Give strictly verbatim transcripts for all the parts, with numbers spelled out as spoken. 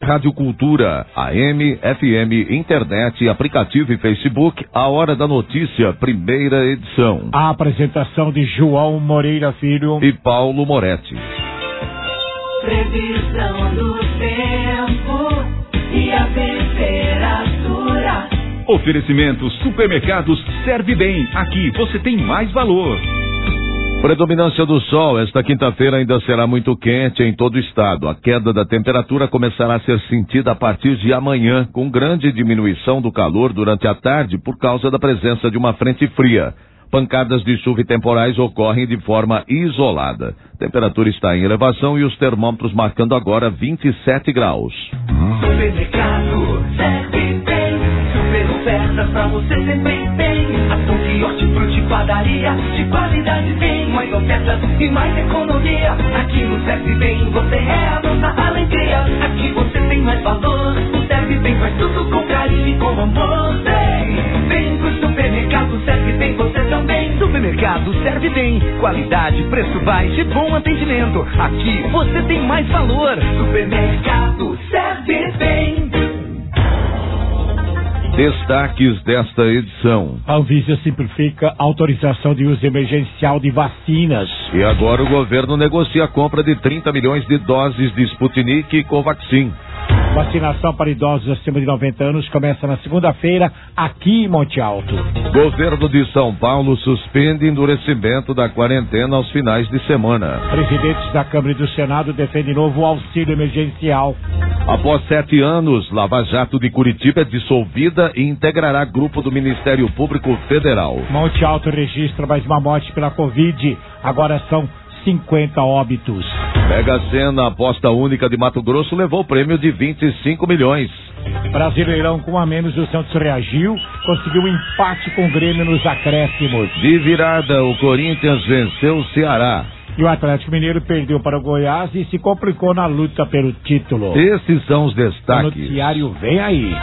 Rádio Cultura, A M, F M, internet, aplicativo e Facebook, A Hora da Notícia, primeira edição. A apresentação de João Moreira Filho e Paulo Moretti. Previsão do tempo e a temperatura. Oferecimento Supermercados Serve Bem. Aqui você tem mais valor. Predominância do sol. Esta quinta-feira ainda será muito quente em todo o estado. A queda da temperatura começará a ser sentida a partir de amanhã, com grande diminuição do calor durante a tarde por causa da presença de uma frente fria. Pancadas de chuva e temporais ocorrem de forma isolada. A temperatura está em elevação e os termômetros marcando agora vinte e sete graus. Supermercado Serve Bem. Super ofertas pra você sempre tem. Ação de hortifruti, padaria de qualidade tem. Mais ofertas e mais economia. Aqui no Serve Bem você é a nossa alegria. Aqui você tem mais valor. O Serve Bem faz tudo com carinho e com amor. Vem, vem pro supermercado Serve Bem você também. Supermercado Serve Bem. Qualidade, preço baixo e bom atendimento. Aqui você tem mais valor. Supermercado Serve Bem. Destaques desta edição. A Anvisa simplifica a autorização de uso emergencial de vacinas. E agora o governo negocia a compra de trinta milhões de doses de Sputnik e Covaxin. Vacinação para idosos acima de noventa anos começa na segunda-feira aqui em Monte Alto. Governo de São Paulo suspende endurecimento da quarentena aos finais de semana. Presidentes da Câmara e do Senado defendem novo auxílio emergencial. Após sete anos, Lava Jato de Curitiba é dissolvida e integrará grupo do Ministério Público Federal. Monte Alto registra mais uma morte pela Covid. Agora são cinquenta óbitos. Mega Sena, aposta única de Mato Grosso, levou o prêmio de vinte e cinco milhões. Brasileirão com a menos, o Santos reagiu, conseguiu um empate com o Grêmio nos acréscimos. De virada, o Corinthians venceu o Ceará. E o Atlético Mineiro perdeu para o Goiás e se complicou na luta pelo título. Esses são os destaques. O noticiário vem aí.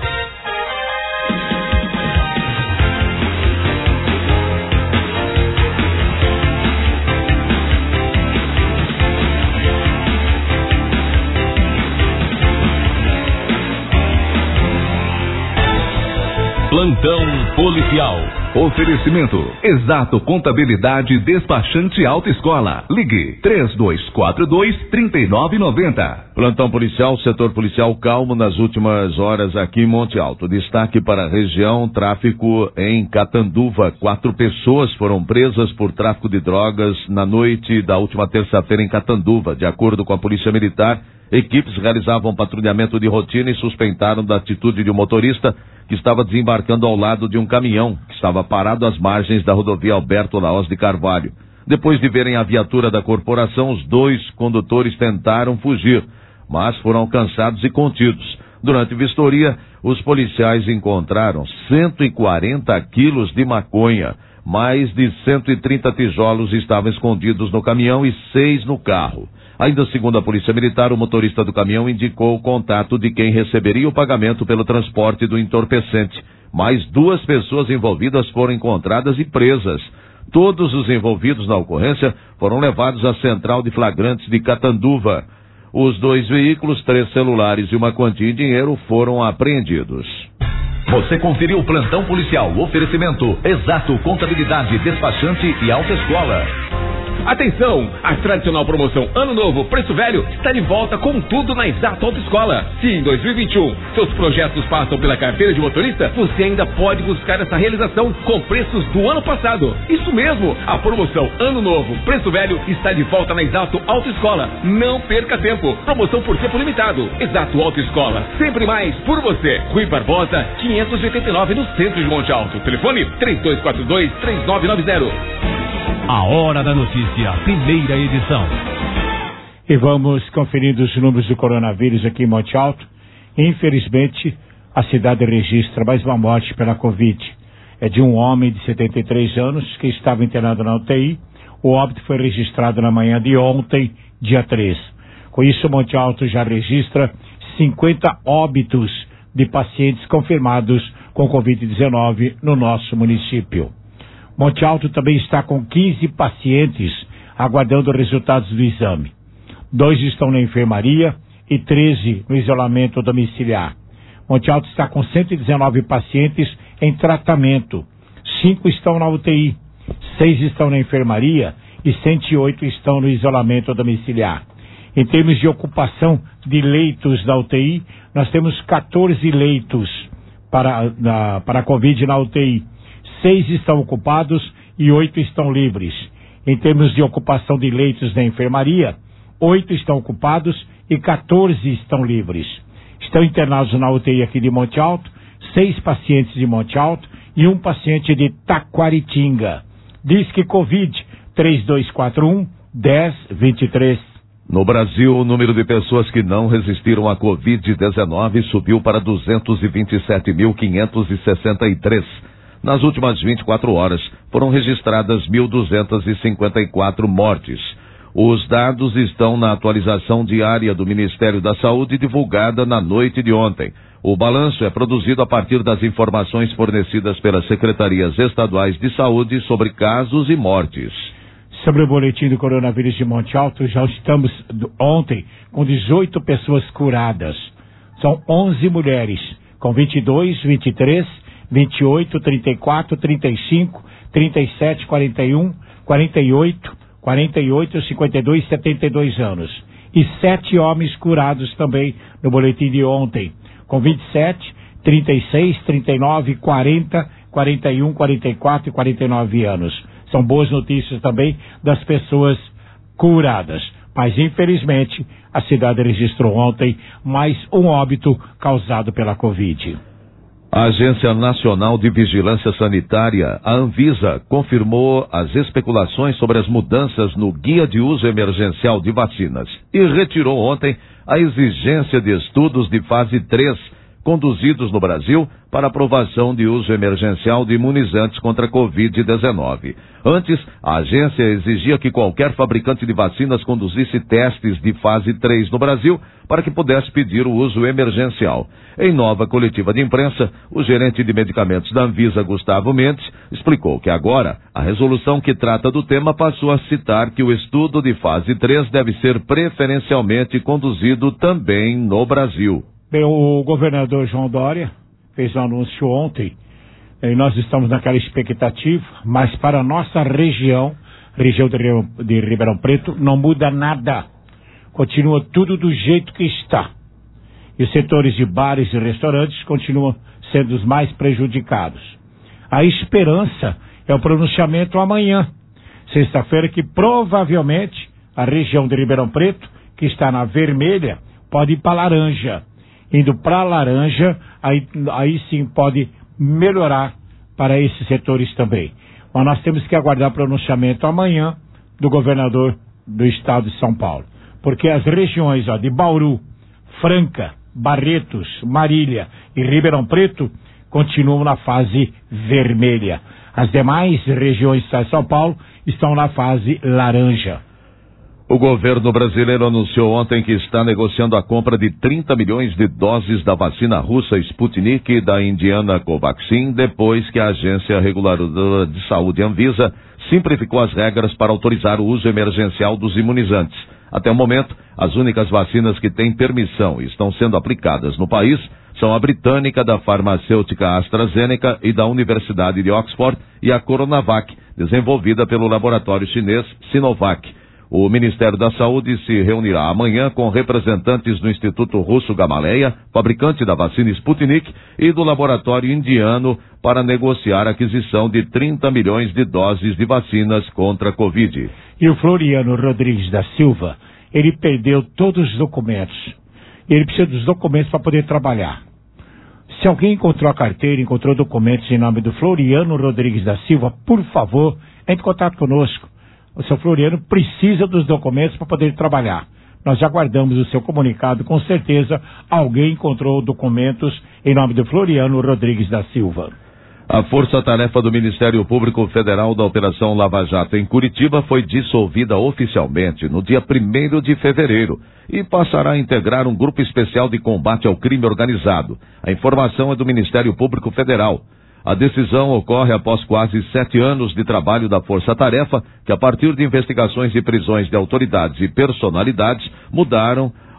Plantão policial. Oferecimento Exato Contabilidade Despachante Autoescola. Ligue três dois quatro dois, três nove nove zero. Plantão policial, setor policial calmo nas últimas horas aqui em Monte Alto. Destaque para a região, tráfico em Catanduva. Quatro pessoas foram presas por tráfico de drogas na noite da última terça-feira em Catanduva. De acordo com a Polícia Militar, equipes realizavam patrulhamento de rotina e suspeitaram da atitude de um motorista que estava desembarcando ao lado de um caminhão que estava parado às margens da rodovia Alberto Laós de Carvalho. Depois de verem a viatura da corporação, os dois condutores tentaram fugir, mas foram alcançados e contidos. Durante vistoria, os policiais encontraram cento e quarenta quilos de maconha. Mais de cento e trinta tijolos estavam escondidos no caminhão e seis no carro. Ainda segundo a Polícia Militar, o motorista do caminhão indicou o contato de quem receberia o pagamento pelo transporte do entorpecente. Mais duas pessoas envolvidas foram encontradas e presas. Todos os envolvidos na ocorrência foram levados à central de flagrantes de Catanduva. Os dois veículos, três celulares e uma quantia em dinheiro foram apreendidos. Você conferiu o Plantão Policial. Oferecimento Exato Contabilidade Despachante e Autoescola. Atenção! A tradicional promoção Ano Novo Preço Velho está de volta com tudo na Exato Autoescola. Se em dois mil e vinte e um seus projetos passam pela carteira de motorista, você ainda pode buscar essa realização com preços do ano passado. Isso mesmo! A promoção Ano Novo Preço Velho está de volta na Exato Autoescola. Não perca tempo! Promoção por tempo limitado. Exato Autoescola. Sempre mais por você. Rui Barbosa, quinhentos e oitenta e nove, no centro de Monte Alto. Telefone três dois quatro dois, três nove nove zero. A Hora da Notícia, primeira edição. E vamos conferindo os números do coronavírus aqui em Monte Alto. Infelizmente, a cidade registra mais uma morte pela Covid. É de um homem de setenta e três anos que estava internado na U T I. O óbito foi registrado na manhã de ontem, dia três. Com isso, Monte Alto já registra cinquenta óbitos de pacientes confirmados com covid dezenove no nosso município. Monte Alto também está com quinze pacientes aguardando resultados do exame. Dois estão na enfermaria e treze no isolamento domiciliar. Monte Alto está com cento e dezenove pacientes em tratamento, cinco estão na U T I, seis estão na enfermaria e cento e oito estão no isolamento domiciliar. Em termos de ocupação de leitos da U T I, nós temos quatorze leitos para, na, para a Covid na U T I, seis estão ocupados e oito estão livres. Em termos de ocupação de leitos da enfermaria, oito estão ocupados e quatorze estão livres. Estão internados na U T I aqui de Monte Alto, seis pacientes de Monte Alto e um paciente de Taquaritinga. Diz que Covid três dois quatro um, um zero dois três. No Brasil, o número de pessoas que não resistiram à covid dezenove subiu para duzentos e vinte e sete mil quinhentos e sessenta e três. Nas últimas vinte e quatro horas, foram registradas mil duzentas e cinquenta e quatro mortes. Os dados estão na atualização diária do Ministério da Saúde divulgada na noite de ontem. O balanço é produzido a partir das informações fornecidas pelas secretarias estaduais de saúde sobre casos e mortes. Sobre o boletim do coronavírus de Monte Alto, já estamos ontem com dezoito pessoas curadas. São onze mulheres, com vinte e dois, vinte e três, vinte e oito, trinta e quatro, trinta e cinco, trinta e sete, quarenta e um, quarenta e oito, quarenta e oito, cinquenta e dois, setenta e dois anos. E sete homens curados também no boletim de ontem, com vinte e sete, trinta e seis, trinta e nove, quarenta, quarenta e um, quarenta e quatro e quarenta e nove anos. São boas notícias também das pessoas curadas. Mas, infelizmente, a cidade registrou ontem mais um óbito causado pela Covid. A Agência Nacional de Vigilância Sanitária, a Anvisa, confirmou as especulações sobre as mudanças no Guia de Uso Emergencial de Vacinas e retirou ontem a exigência de estudos de fase três conduzidos no Brasil para aprovação de uso emergencial de imunizantes contra a covid dezenove. Antes, a agência exigia que qualquer fabricante de vacinas conduzisse testes de fase três no Brasil para que pudesse pedir o uso emergencial. Em nova coletiva de imprensa, o gerente de medicamentos da Anvisa, Gustavo Mendes, explicou que agora a resolução que trata do tema passou a citar que o estudo de fase três deve ser preferencialmente conduzido também no Brasil. Bem, o governador João Dória fez um anúncio ontem, e nós estamos naquela expectativa, mas para a nossa região, região de Ribeirão Preto, não muda nada. Continua tudo do jeito que está. E os setores de bares e restaurantes continuam sendo os mais prejudicados. A esperança é o pronunciamento amanhã, sexta-feira, que provavelmente a região de Ribeirão Preto, que está na vermelha, pode ir para laranja. Indo para laranja, aí, aí sim pode melhorar para esses setores também. Mas nós temos que aguardar o pronunciamento amanhã do governador do estado de São Paulo. Porque as regiões ó, de Bauru, Franca, Barretos, Marília e Ribeirão Preto continuam na fase vermelha. As demais regiões do estado de São Paulo estão na fase laranja. O governo brasileiro anunciou ontem que está negociando a compra de trinta milhões de doses da vacina russa Sputnik e da indiana Covaxin, depois que a Agência Reguladora de Saúde, Anvisa, simplificou as regras para autorizar o uso emergencial dos imunizantes. Até o momento, as únicas vacinas que têm permissão e estão sendo aplicadas no país são a britânica da farmacêutica AstraZeneca e da Universidade de Oxford e a Coronavac, desenvolvida pelo laboratório chinês Sinovac. O Ministério da Saúde se reunirá amanhã com representantes do Instituto Russo Gamaleya, fabricante da vacina Sputnik, e do laboratório indiano para negociar a aquisição de trinta milhões de doses de vacinas contra a Covid. E o Floriano Rodrigues da Silva, ele perdeu todos os documentos. Ele precisa dos documentos para poder trabalhar. Se alguém encontrou a carteira, encontrou documentos em nome do Floriano Rodrigues da Silva, por favor, entre em contato conosco. O seu Floriano precisa dos documentos para poder trabalhar. Nós já guardamos o seu comunicado, com certeza alguém encontrou documentos em nome do Floriano Rodrigues da Silva. A força-tarefa do Ministério Público Federal da Operação Lava Jato em Curitiba foi dissolvida oficialmente no dia primeiro de fevereiro e passará a integrar um grupo especial de combate ao crime organizado. A informação é do Ministério Público Federal. A decisão ocorre após quase sete anos de trabalho da Força-Tarefa, que a partir de investigações e prisões de autoridades e personalidades mudaram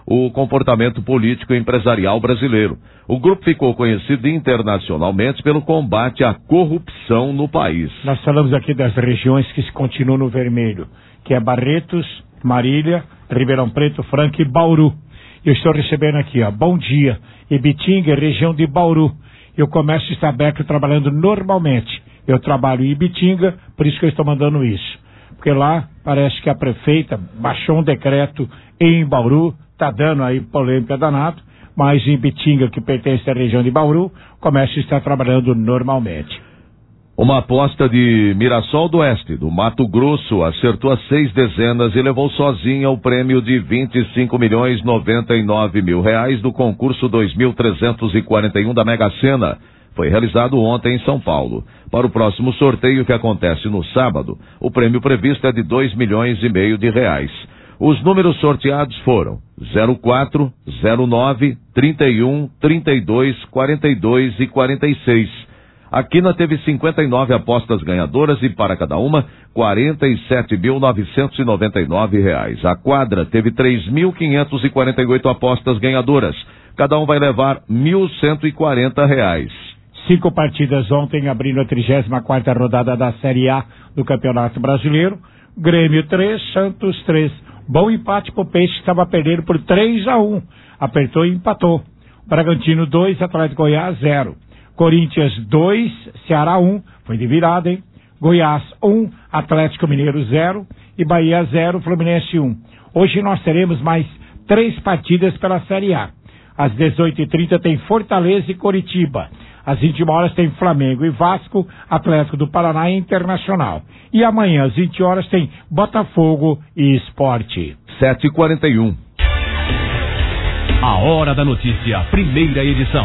o comportamento político e empresarial brasileiro. O grupo ficou conhecido internacionalmente pelo combate à corrupção no país. Nós falamos aqui das regiões que se continuam no vermelho, que é Barretos, Marília, Ribeirão Preto, Franca e Bauru. Eu estou recebendo aqui, ó, bom dia, Ibitinga, região de Bauru. E o comércio está aberto trabalhando normalmente. Eu trabalho em Ibitinga, por isso que eu estou mandando isso. Porque lá parece que a prefeita baixou um decreto em Bauru, está dando aí polêmica danada, mas em Ibitinga, que pertence à região de Bauru, o comércio está trabalhando normalmente. Uma aposta de Mirassol do Oeste, do Mato Grosso, acertou as seis dezenas e levou sozinha o prêmio de vinte e cinco milhões noventa e nove mil reais do concurso dois mil trezentos e quarenta e um da Mega Sena. Foi realizado ontem em São Paulo. Para o próximo sorteio, que acontece no sábado, o prêmio previsto é de dois milhões e meio de reais. Os números sorteados foram zero quatro, zero nove, trinta e um, trinta e dois, quarenta e dois e quarenta e seis. A Quina teve cinquenta e nove apostas ganhadoras e para cada uma, quarenta e sete mil novecentos e noventa e nove reais. A Quadra teve três mil quinhentas e quarenta e oito apostas ganhadoras. Cada um vai levar mil cento e quarenta reais. Cinco partidas ontem, abrindo a trigésima quarta rodada da Série A do Campeonato Brasileiro. Grêmio três, Santos três. Bom empate pro Peixe, que estava perdendo por três a um. Apertou e empatou. Bragantino dois, Atlético Goiás zero. Corinthians dois, Ceará um, foi de virada, hein? Goiás um, Atlético Mineiro zero e Bahia zero, Fluminense um. Hoje nós teremos mais três partidas pela Série A. Às dezoito e trinta tem Fortaleza e Coritiba. Às vinte e uma horas tem Flamengo e Vasco, Atlético do Paraná e Internacional. E amanhã às vinte horas tem Botafogo e Sport. sete e quarenta e um. A Hora da Notícia, primeira edição.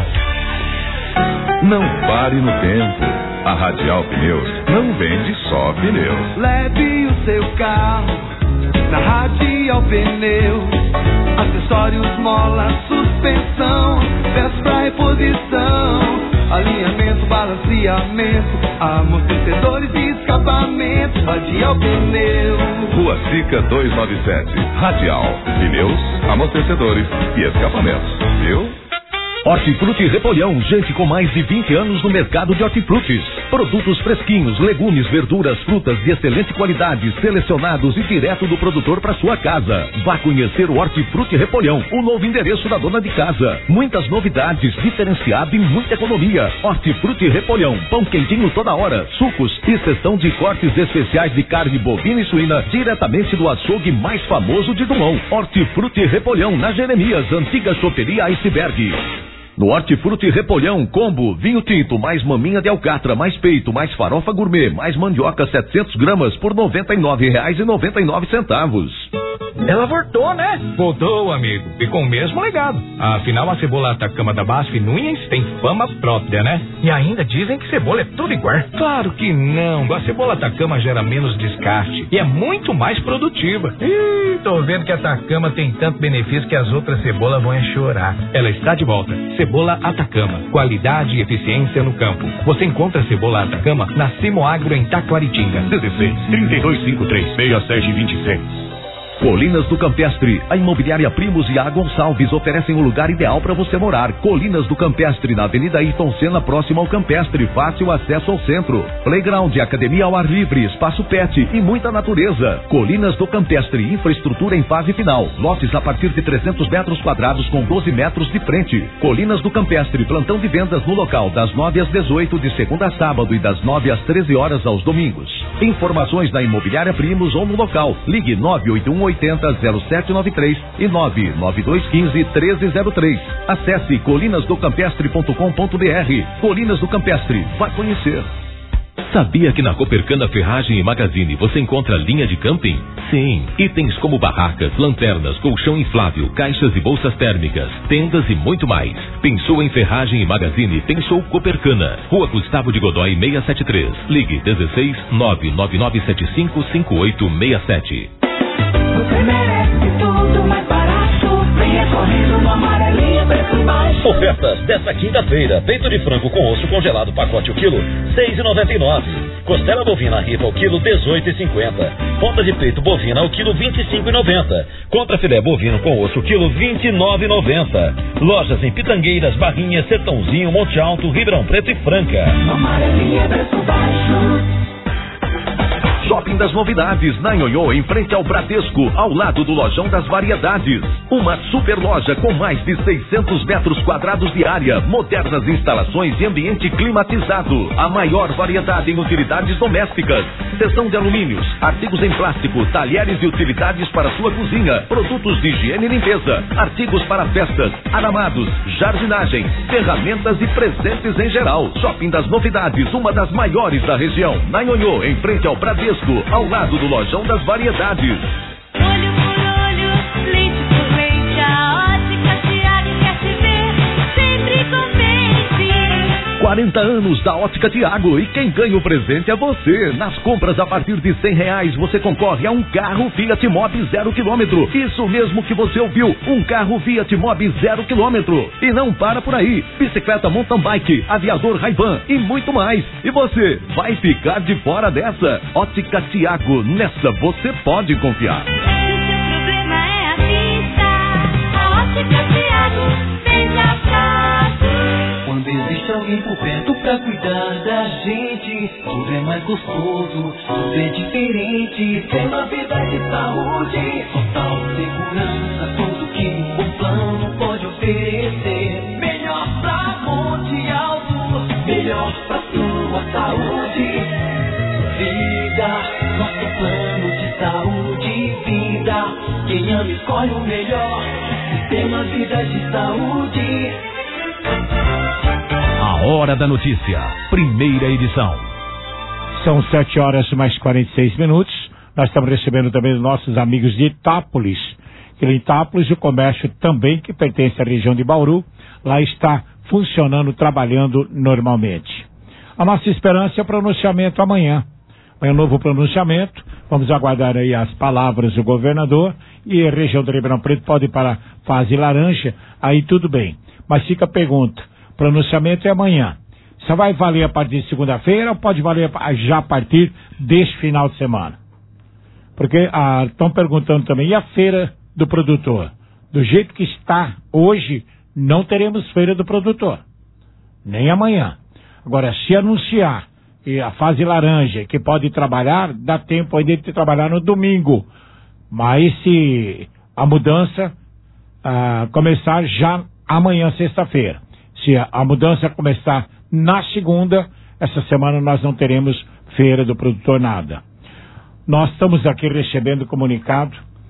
Não pare no tempo. A Radial Pneus não vende só pneus. Leve o seu carro na Radial Pneus. Acessórios, mola, suspensão, peças pra reposição, alinhamento, balanceamento, amortecedores e escapamento. Radial Pneus. Rua Sica duzentos e noventa e sete. Radial Pneus, amortecedores e escapamentos. Viu? Hortifruti Repolhão, gente com mais de vinte anos no mercado de hortifrutis. Produtos fresquinhos, legumes, verduras, frutas de excelente qualidade, selecionados e direto do produtor para sua casa. Vá conhecer o Hortifruti Repolhão, o novo endereço da dona de casa. Muitas novidades, diferenciado e muita economia. Hortifruti Repolhão, pão quentinho toda hora, sucos e seção de cortes especiais de carne bovina e suína, diretamente do açougue mais famoso de Dumont. Hortifruti Repolhão, na Jeremias, antiga choperia Iceberg. No Hortifruti Repolhão, combo, vinho tinto, mais maminha de alcatra, mais peito, mais farofa gourmet, mais mandioca setecentos gramas por noventa e nove reais e noventa e nove centavos. Ela voltou, né? Voltou, amigo. E com o mesmo legado. Afinal, a cebola Atacama da Basf Nunes tem fama própria, né? E ainda dizem que cebola é tudo igual. Claro que não. A cebola Atacama gera menos descarte e é muito mais produtiva. Ih, tô vendo que a Atacama tem tanto benefício que as outras cebolas vão é chorar. Ela está de volta. Cebola Atacama. Qualidade e eficiência no campo. Você encontra a cebola Atacama na Simoagro em Taquaritinga. dezesseis, trinta e dois, cinquenta e três, sessenta e sete, vinte e seis. Colinas do Campestre, a imobiliária Primos e A Gonçalves oferecem o lugar ideal para você morar. Colinas do Campestre, na Avenida Ayrton Senna, próximo ao Campestre, fácil acesso ao centro. Playground, academia ao ar livre, espaço pet e muita natureza. Colinas do Campestre, infraestrutura em fase final. Lotes a partir de trezentos metros quadrados com doze metros de frente. Colinas do Campestre, plantão de vendas no local das nove às dezoito, de segunda a sábado e das nove às treze horas aos domingos. Informações na imobiliária Primos ou no local. Ligue nove oito um oitenta, zero sete nove três e nove nove dois um cinco, um três zero três. Acesse colinas do campestre ponto com ponto br. Colinas do Campestre, vai conhecer. Sabia que na Copercana Ferragem e Magazine você encontra linha de camping? Sim, itens como barracas, lanternas, colchão inflável, caixas e bolsas térmicas, tendas e muito mais. Pensou em Ferragem e Magazine? Pensou Copercana. Rua Gustavo de Godoy seiscentos e setenta e três. Ligue dezesseis, nove nove nove sete cinco, cinco oito seis sete. Você merece tudo mais barato. Venha correndo no amarelinho, preço baixo. Ofertas desta quinta-feira. Peito de frango com osso congelado, pacote o quilo, seis reais e noventa e nove centavos. Costela bovina ripa ao quilo, dezoito reais e cinquenta centavos. Ponta de peito bovina ao quilo, vinte e cinco reais e noventa centavos. Contra filé bovino com osso, quilo, vinte e nove reais e noventa centavos. Lojas em Pitangueiras, Barrinhas, Sertãozinho, Monte Alto, Ribeirão Preto e Franca. Amarelinha, preço baixo. Shopping das Novidades, na Nhonhô, em frente ao Bradesco, ao lado do Lojão das Variedades. Uma super loja com mais de seiscentos metros quadrados de área, modernas instalações e ambiente climatizado. A maior variedade em utilidades domésticas. Seção de alumínios, artigos em plástico, talheres e utilidades para sua cozinha, produtos de higiene e limpeza, artigos para festas, aramados, jardinagem, ferramentas e presentes em geral. Shopping das Novidades, uma das maiores da região. Na Nhonhô, em frente ao Bradesco, ao lado do Lojão das Variedades. Olho por olho, leite por leite, a Ótica Tiago quer te ver sempre contente. quarenta anos da Ótica Tiago e quem ganha o presente é você. Nas compras a partir de cem reais você concorre a um carro Fiat Mobi zero quilômetro. Isso mesmo que você ouviu, um carro Fiat Mobi zero quilômetro. E não para por aí, bicicleta mountain bike, aviador Ray-Ban e muito mais. E você vai ficar de fora dessa? Ótica Tiago, nessa você pode confiar. Se o seu problema é a vista, a Ótica Tiago vem pra casa. Quando existe alguém por perto pra cuidar da gente, tudo é mais gostoso, tudo é diferente. Tem uma vida de saúde, total segurança, tudo que um bom plano pode oferecer. Melhor pra Monte Alto, melhor pra sua saúde. Vida, nosso plano de saúde e vida. Quem ama escolhe o melhor, Sistema Vida de Saúde. A Hora da Notícia, primeira edição. São sete horas mais quarenta e seis minutos. Nós estamos recebendo também os nossos amigos de Itápolis. Em Itápolis, o comércio também que pertence à região de Bauru, lá está funcionando, trabalhando normalmente. A nossa esperança é o pronunciamento amanhã. Amanhã um novo pronunciamento. Vamos aguardar aí as palavras do governador e a região do Ribeirão Preto pode ir para a fase laranja, aí tudo bem. Mas fica a pergunta, pronunciamento é amanhã. Só vai valer a partir de segunda-feira ou pode valer já a partir deste final de semana? Porque estão ah, perguntando também, e a feira do produtor? Do jeito que está hoje, não teremos feira do produtor. Nem amanhã. Agora, se anunciar e a fase laranja, que pode trabalhar, dá tempo ainda de trabalhar no domingo. Mas se a mudança ah, começar já amanhã, sexta-feira. Se a, a mudança começar na segunda, essa semana nós não teremos feira do produtor nada. Nós estamos aqui recebendo comunicado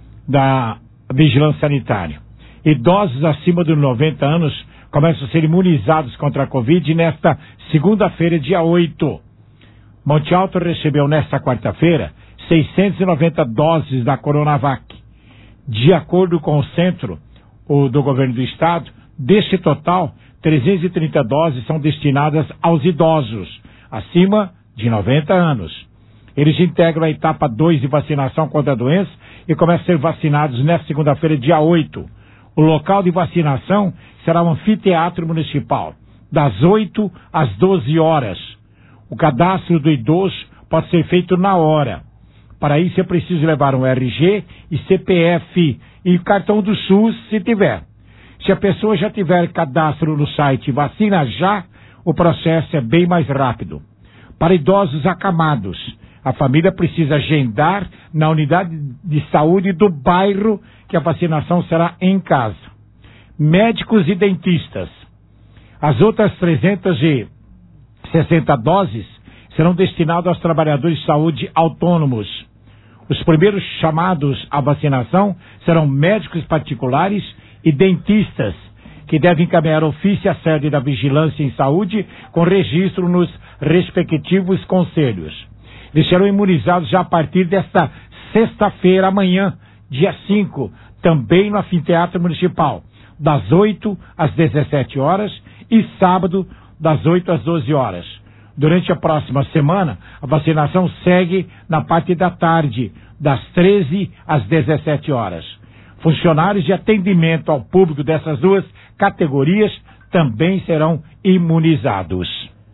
da Vigilância Sanitária. Idosos acima de noventa anos começam a ser imunizados contra a Covid nesta segunda-feira, dia oito. Monte Alto recebeu nesta quarta-feira seiscentas e noventa doses da Coronavac. De acordo com o centro o, do governo do estado, deste total, trezentas e trinta doses são destinadas aos idosos acima de noventa anos. Eles integram a etapa dois de vacinação contra a doença e começam a ser vacinados nesta segunda-feira, dia oito. O local de vacinação será o anfiteatro municipal, das oito às doze horas. O cadastro do idoso pode ser feito na hora. Para isso é preciso levar um R G e C P F e cartão do SUS, se tiver. Se a pessoa já tiver cadastro no site Vacina Já, o processo é bem mais rápido. Para idosos acamados, a família precisa agendar na unidade de saúde do bairro que a vacinação será em casa. Médicos e dentistas. As outras trezentas e sessenta doses serão destinadas aos trabalhadores de saúde autônomos. Os primeiros chamados à vacinação serão médicos particulares e dentistas, que devem encaminhar ofício à sede da Vigilância em Saúde com registro nos respectivos conselhos. Eles serão imunizados já a partir desta sexta-feira, amanhã, dia cinco, também no anfiteatro municipal, das oito às dezessete horas e sábado, das oito às doze horas. Durante a próxima semana, a vacinação segue na parte da tarde, das treze às dezessete horas. Funcionários de atendimento ao público dessas duas categorias também serão imunizados.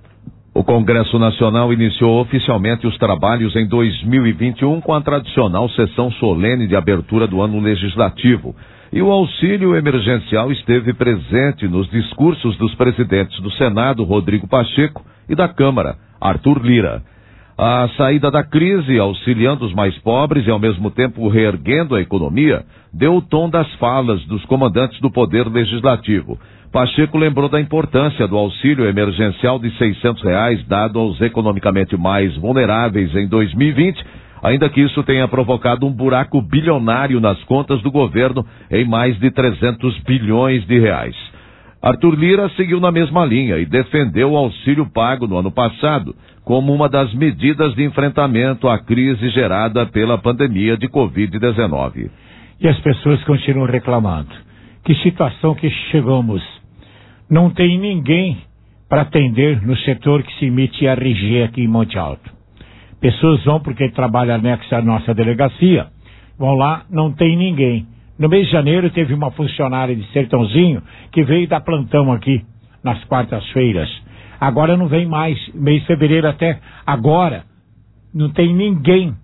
O Congresso Nacional iniciou oficialmente os trabalhos em dois mil e vinte e um com a tradicional sessão solene de abertura do ano legislativo. E o auxílio emergencial esteve presente nos discursos dos presidentes do Senado, Rodrigo Pacheco, e da Câmara, Arthur Lira. A saída da crise, auxiliando os mais pobres e ao mesmo tempo reerguendo a economia, deu o tom das falas dos comandantes do Poder Legislativo. Pacheco lembrou da importância do auxílio emergencial de seiscentos reais dado aos economicamente mais vulneráveis em dois mil e vinte, ainda que isso tenha provocado um buraco bilionário nas contas do governo em mais de trezentos bilhões de reais. Arthur Lira seguiu na mesma linha e defendeu o auxílio pago no ano passado como uma das medidas de enfrentamento à crise gerada pela pandemia de covid dezenove. E as pessoas continuam reclamando. Que situação que chegamos. Não tem ninguém para atender no setor que se emite R G aqui em Monte Alto. Pessoas vão porque trabalham anexo à nossa delegacia, vão lá, não tem ninguém. No mês de janeiro teve uma funcionária de Sertãozinho que veio dar plantão aqui, nas quartas-feiras. Agora não vem mais, mês de fevereiro até agora, não tem ninguém.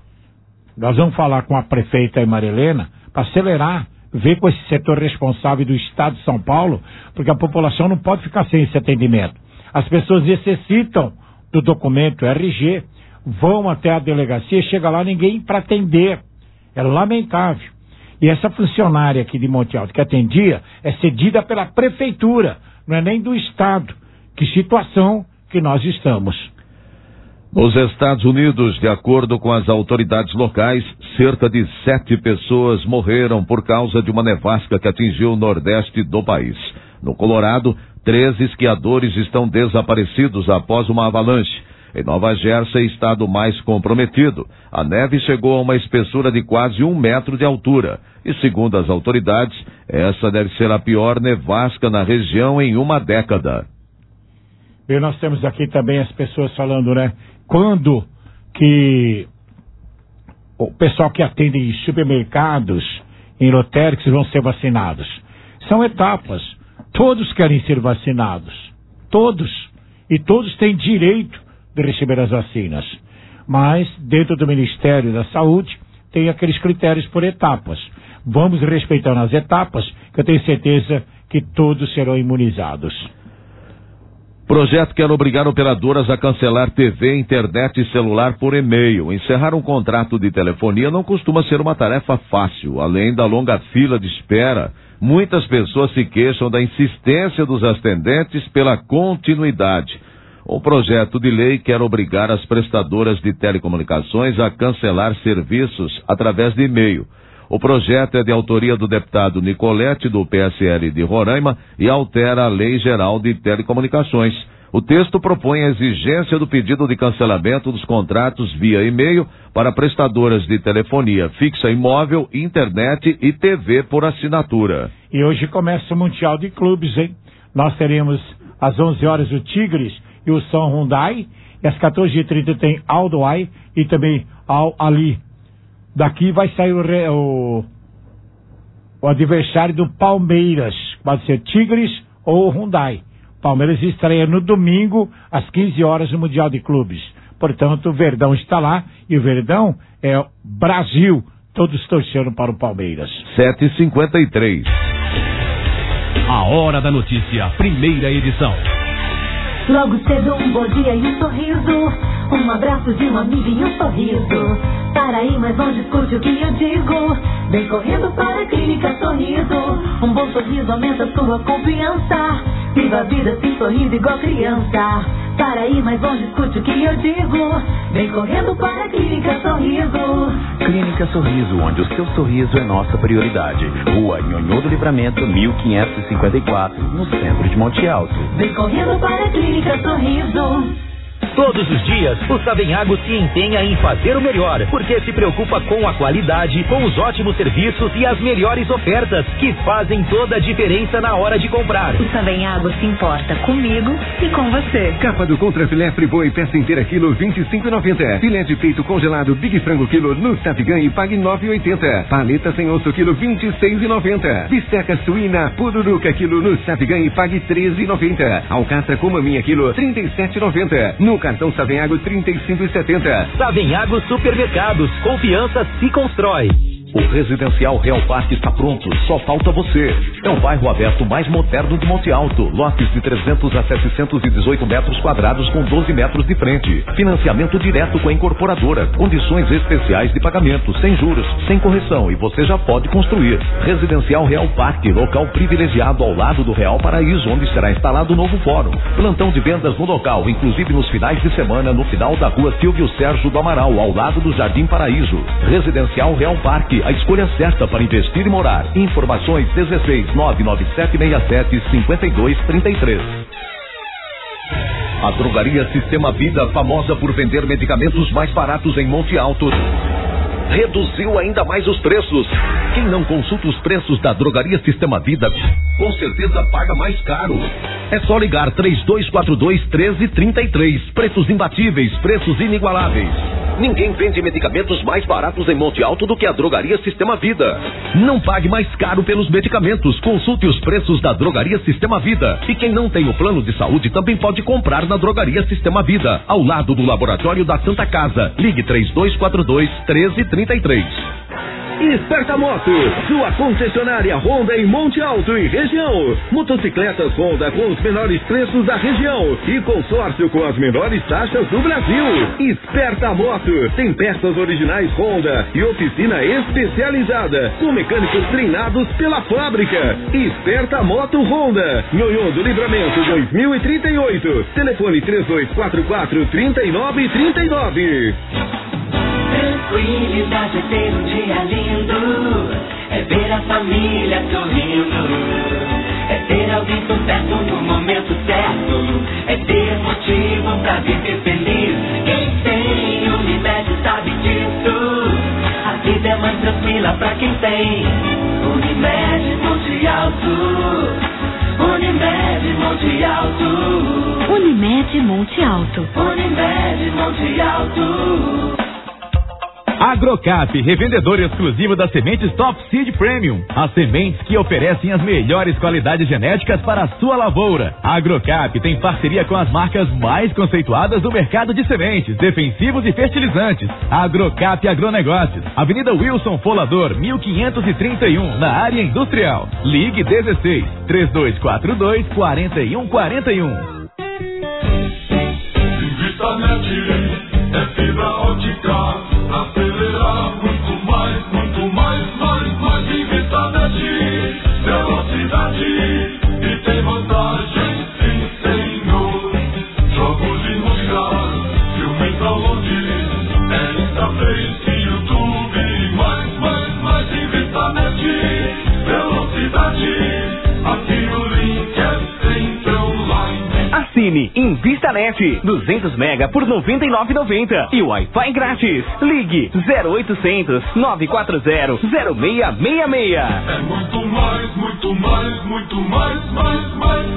Nós vamos falar com a prefeita Marilena para acelerar, ver com esse setor responsável do Estado de São Paulo, porque a população não pode ficar sem esse atendimento. As pessoas necessitam do documento R G, vão até a delegacia, chega lá ninguém para atender. É lamentável. E essa funcionária aqui de Monte Alto que atendia é cedida pela prefeitura, não é nem do Estado. Que situação que nós estamos. Nos Estados Unidos, de acordo com as autoridades locais, cerca de sete pessoas morreram por causa de uma nevasca que atingiu o nordeste do país. No Colorado, treze esquiadores estão desaparecidos após uma avalanche. Em Nova Jersey, estado mais comprometido, a neve chegou a uma espessura de quase um metro de altura. E segundo as autoridades, essa deve ser a pior nevasca na região em uma década. E nós temos aqui também as pessoas falando, né? Quando que o pessoal que atende em supermercados, em lotéricos, vão ser vacinados? São etapas. Todos querem ser vacinados. Todos. E todos têm direito de receber as vacinas. Mas, dentro do Ministério da Saúde, tem aqueles critérios por etapas. Vamos respeitando as etapas, que eu tenho certeza que todos serão imunizados. Projeto quer obrigar operadoras a cancelar T V, internet e celular por e-mail. Encerrar um contrato de telefonia não costuma ser uma tarefa fácil. Além da longa fila de espera, muitas pessoas se queixam da insistência dos atendentes pela continuidade. O projeto de lei quer obrigar as prestadoras de telecomunicações a cancelar serviços através de e-mail. O projeto é de autoria do deputado Nicolete, do P S L de Roraima, e altera a Lei Geral de Telecomunicações. O texto propõe a exigência do pedido de cancelamento dos contratos via e-mail para prestadoras de telefonia fixa e móvel, internet e T V por assinatura. E hoje começa o Mundial de Clubes, hein? Nós teremos às onze horas o Tigres e o São Hyundai, e às quatorze e trinta tem Aldo Ai e também Al Ali. Daqui vai sair o, o, o adversário do Palmeiras, pode ser Tigres ou Hyundai. Palmeiras estreia no domingo, às quinze horas, no Mundial de Clubes. Portanto, o Verdão está lá, e o Verdão é o Brasil, todos torcendo para o Palmeiras. sete e cinquenta e três. A Hora da Notícia, primeira edição. Logo cedo um bom dia e um sorriso, um abraço de uma amiga e um sorriso. Para ir mais longe, escute o que eu digo. Vem correndo para a Clínica Sorriso. Um bom sorriso aumenta sua confiança. Viva a vida assim sorrindo igual criança. Para ir mais longe, escute o que eu digo. Vem correndo para a Clínica Sorriso. Clínica Sorriso, onde o seu sorriso é nossa prioridade. Rua Nhonhô do Livramento, mil quinhentos e cinquenta e quatro, no centro de Monte Alto. Vem correndo para a Clínica Sorriso. Todos os dias, o Savenhago se empenha em fazer o melhor, porque se preocupa com a qualidade, com os ótimos serviços e as melhores ofertas, que fazem toda a diferença na hora de comprar. O Savenhago se importa comigo e com você. Capa do contrafilé Friboi, peça inteira quilo vinte e cinco e noventa. Filé de peito congelado Big Frango quilo no Savigan e pague nove e oitenta. Paleta sem osso quilo vinte e seis e noventa. Bisteca suína Pururuca quilo no Savigan e pague treze e noventa. Alcatra com maminha quilo trinta e sete e noventa. No cartão Savenhago trinta e cinco e setenta. Savenhago Supermercados, confiança se constrói. O Residencial Real Parque está pronto, só falta você. É o bairro aberto mais moderno de Monte Alto. Lotes de trezentos a setecentos e dezoito metros quadrados com doze metros de frente. Financiamento direto com a incorporadora. Condições especiais de pagamento, sem juros, sem correção, e você já pode construir. Residencial Real Parque, local privilegiado ao lado do Real Paraíso, onde será instalado o novo fórum. Plantão de vendas no local, inclusive nos finais de semana, no final da rua Silvio Sérgio do Amaral, ao lado do Jardim Paraíso. Residencial Real Parque, a escolha certa para investir e morar. Informações dezesseis nove nove sete seis sete cinco dois três três. A Drogaria Sistema Vida, famosa por vender medicamentos mais baratos em Monte Alto, reduziu ainda mais os preços. Quem não consulta os preços da Drogaria Sistema Vida, com certeza paga mais caro. É só ligar três dois quatro dois, um três três três. Preços imbatíveis, preços inigualáveis. Ninguém vende medicamentos mais baratos em Monte Alto do que a Drogaria Sistema Vida. Não pague mais caro pelos medicamentos. Consulte os preços da Drogaria Sistema Vida. E quem não tem o plano de saúde também pode comprar na Drogaria Sistema Vida, ao lado do Laboratório da Santa Casa. Ligue três dois quatro dois, um três três três. Esperta Moto, sua concessionária Honda em Monte Alto e região. Motocicletas Honda com os menores preços da região e consórcio com as menores taxas do Brasil. Esperta Moto tem peças originais Honda e oficina especializada com mecânicos treinados pela fábrica. Esperta Moto Honda, Nhonhô do Livramento dois mil e trinta e oito. Telefone três dois quatro quatro, três nove três nove. Tranquilidade é ter um dia lindo, é ver a família sorrindo, é ter alguém por perto no momento certo, é ter motivo pra viver feliz. Quem tem Unimed sabe disso, a vida é mais tranquila pra quem tem Unimed Monte Alto. Unimed Monte Alto. Unimed Monte Alto. Unimed Monte Alto. Agrocap, revendedor exclusivo das sementes Top Seed Premium. As sementes que oferecem as melhores qualidades genéticas para a sua lavoura. Agrocap tem parceria com as marcas mais conceituadas do mercado de sementes, defensivos e fertilizantes. Agrocap Agronegócios, Avenida Wilson Folador, mil quinhentos e trinta e um, na área industrial. Ligue dezesseis, três dois quatro dois, quatro um quatro um. Invistanet é fibra ótica, acelerar muito mais, muito mais, mais, mais. Invistanet, velocidade e tem vantagem, sim senhor. Jogos de música, filmes download, é Instagram, YouTube, mais, mais, mais. Invistanet, velocidade, aqui o link é sempre online. Assine Invistanet, duzentos mega por noventa e nove reais e noventa centavos e Wi-Fi grátis. Ligue zero oitocentos, nove quatro zero, zero seis seis seis. É muito mais, muito mais, muito mais, mais, mais.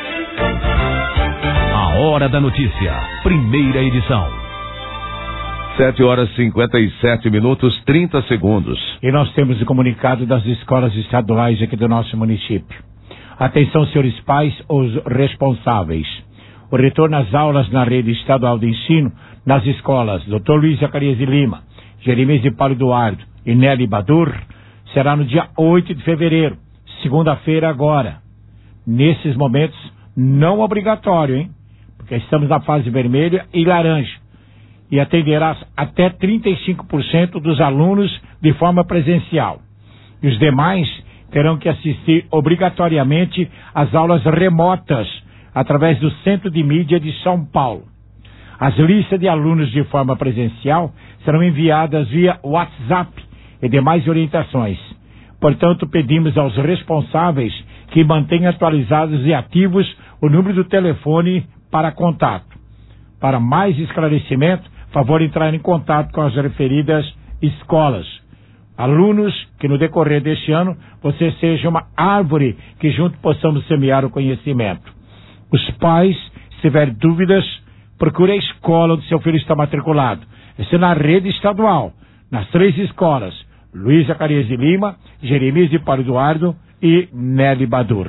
A Hora da Notícia, primeira edição. Sete horas e cinquenta e sete minutos, trinta segundos. E nós temos o comunicado das escolas estaduais aqui do nosso município. Atenção, senhores pais, os responsáveis. O retorno às aulas na rede estadual de ensino, nas escolas doutor Luiz Zacarias de Lima, Jeremias de Paulo Eduardo e Nelly Badur, será no dia oito de fevereiro, segunda-feira agora. Nesses momentos, não obrigatório, hein? Porque estamos na fase vermelha e laranja. E atenderá até trinta e cinco por cento dos alunos de forma presencial. E os demais terão que assistir obrigatoriamente às aulas remotas através do Centro de Mídia de São Paulo. As listas de alunos de forma presencial serão enviadas via WhatsApp e demais orientações. Portanto, pedimos aos responsáveis que mantenham atualizados e ativos o número do telefone para contato. Para mais esclarecimento, favor entrar em contato com as referidas escolas. Alunos, que no decorrer deste ano você seja uma árvore que junto possamos semear o conhecimento. Os pais, se tiver dúvidas, procure a escola onde seu filho está matriculado. Isso é na rede estadual, nas três escolas, Luiz Zacarias de Lima, Jeremias de Paulo Eduardo e Nelly Badur.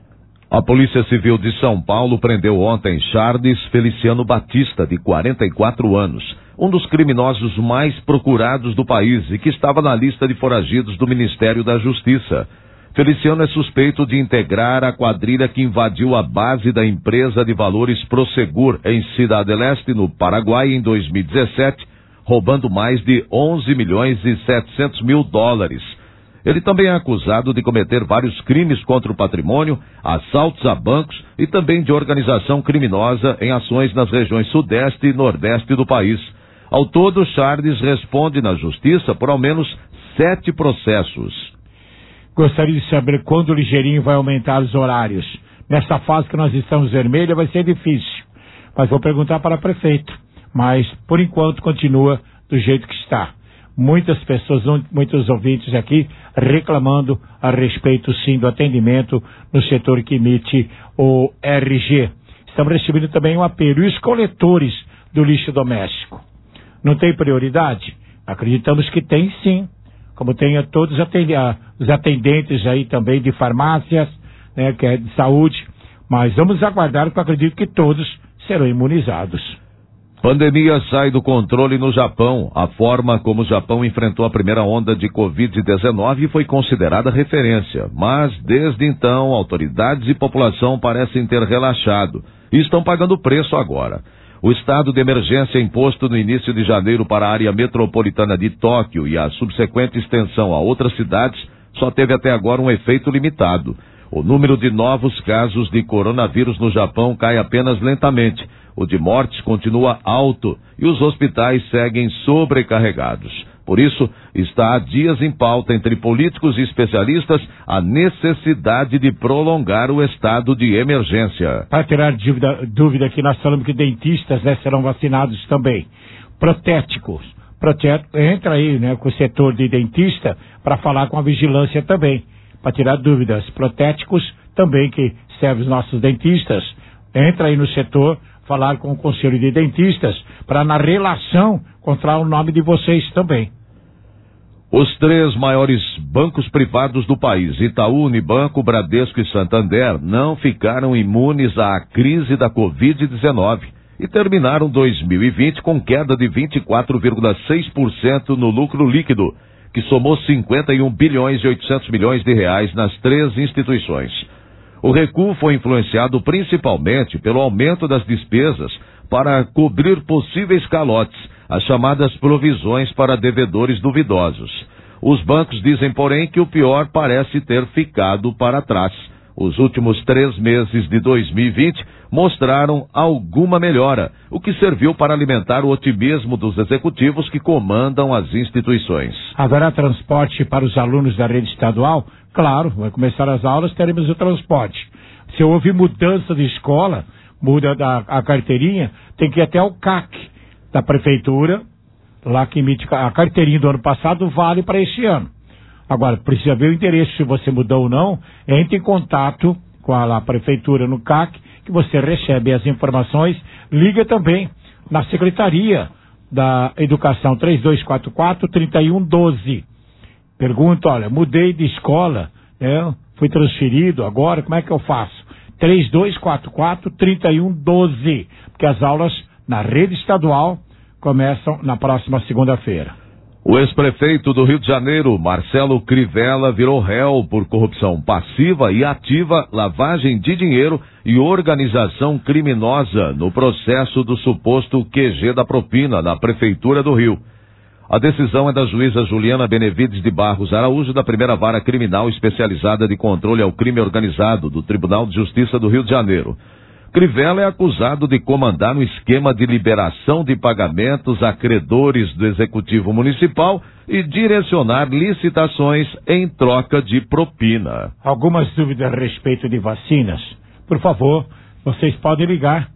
A Polícia Civil de São Paulo prendeu ontem Charles Feliciano Batista, de quarenta e quatro anos, um dos criminosos mais procurados do país e que estava na lista de foragidos do Ministério da Justiça. Feliciano é suspeito de integrar a quadrilha que invadiu a base da empresa de valores Prosegur em Cidade Leste, no Paraguai, em dois mil e dezessete, roubando mais de onze milhões e setecentos mil dólares. Ele também é acusado de cometer vários crimes contra o patrimônio, assaltos a bancos e também de organização criminosa em ações nas regiões sudeste e nordeste do país. Ao todo, Charles responde na justiça por ao menos sete processos. Gostaria de saber quando o Ligeirinho vai aumentar os horários. Nessa fase que nós estamos vermelha vai ser difícil, mas vou perguntar para a prefeita. Mas, por enquanto, continua do jeito que está. Muitas pessoas, muitos ouvintes aqui reclamando a respeito, sim, do atendimento no setor que emite o R G. Estamos recebendo também um apelo. E os coletores do lixo doméstico? Não tem prioridade? Acreditamos que tem, sim. Como tem a todos os atendentes aí também de farmácias, né, que é de saúde. Mas vamos aguardar, porque eu acredito que todos serão imunizados. Pandemia sai do controle no Japão. A forma como o Japão enfrentou a primeira onda de covid dezenove foi considerada referência. Mas, desde então, autoridades e população parecem ter relaxado e estão pagando o preço agora. O estado de emergência imposto no início de janeiro para a área metropolitana de Tóquio e a subsequente extensão a outras cidades só teve até agora um efeito limitado. O número de novos casos de coronavírus no Japão cai apenas lentamente. O de mortes continua alto e os hospitais seguem sobrecarregados. Por isso, está há dias em pauta entre políticos e especialistas a necessidade de prolongar o estado de emergência. Para tirar dúvida, dúvida aqui, nós falamos que dentistas, né, serão vacinados também. Protéticos. Protético, entra aí, né, com o setor de dentista para falar com a vigilância também. Para tirar dúvidas. Protéticos também, que serve os nossos dentistas. Entra aí no setor, falar com o Conselho de Dentistas, para na relação encontrar o nome de vocês também. Os três maiores bancos privados do país, Itaú, Unibanco, Bradesco e Santander, não ficaram imunes à crise da covid dezenove e terminaram dois mil e vinte com queda de vinte e quatro vírgula seis por cento no lucro líquido, que somou cinquenta e um bilhões e oitocentos milhões de reais nas três instituições. O recuo foi influenciado principalmente pelo aumento das despesas para cobrir possíveis calotes, as chamadas provisões para devedores duvidosos. Os bancos dizem, porém, que o pior parece ter ficado para trás. Os últimos três meses de dois mil e vinte mostraram alguma melhora, o que serviu para alimentar o otimismo dos executivos que comandam as instituições. Haverá transporte para os alunos da rede estadual? Claro, vai começar as aulas, teremos o transporte. Se houve mudança de escola, muda da, a carteirinha, tem que ir até o C A C da prefeitura, lá que emite a carteirinha do ano passado, vale para este ano. Agora, precisa ver o endereço, se você mudou ou não, entre em contato com a, a prefeitura no C A C, que você recebe as informações, liga também na Secretaria da Educação três dois quatro quatro, três um um dois. Pergunta, olha, mudei de escola, né, fui transferido agora, como é que eu faço? três dois quatro quatro, três um um dois, porque as aulas na rede estadual começam na próxima segunda-feira. O ex-prefeito do Rio de Janeiro, Marcelo Crivella, virou réu por corrupção passiva e ativa, lavagem de dinheiro e organização criminosa no processo do suposto Q G da propina na Prefeitura do Rio. A decisão é da juíza Juliana Benevides de Barros Araújo, da primeira vara criminal especializada de controle ao crime organizado do Tribunal de Justiça do Rio de Janeiro. Crivella é acusado de comandar um esquema de liberação de pagamentos a credores do Executivo Municipal e direcionar licitações em troca de propina. Algumas dúvidas a respeito de vacinas? Por favor, vocês podem ligar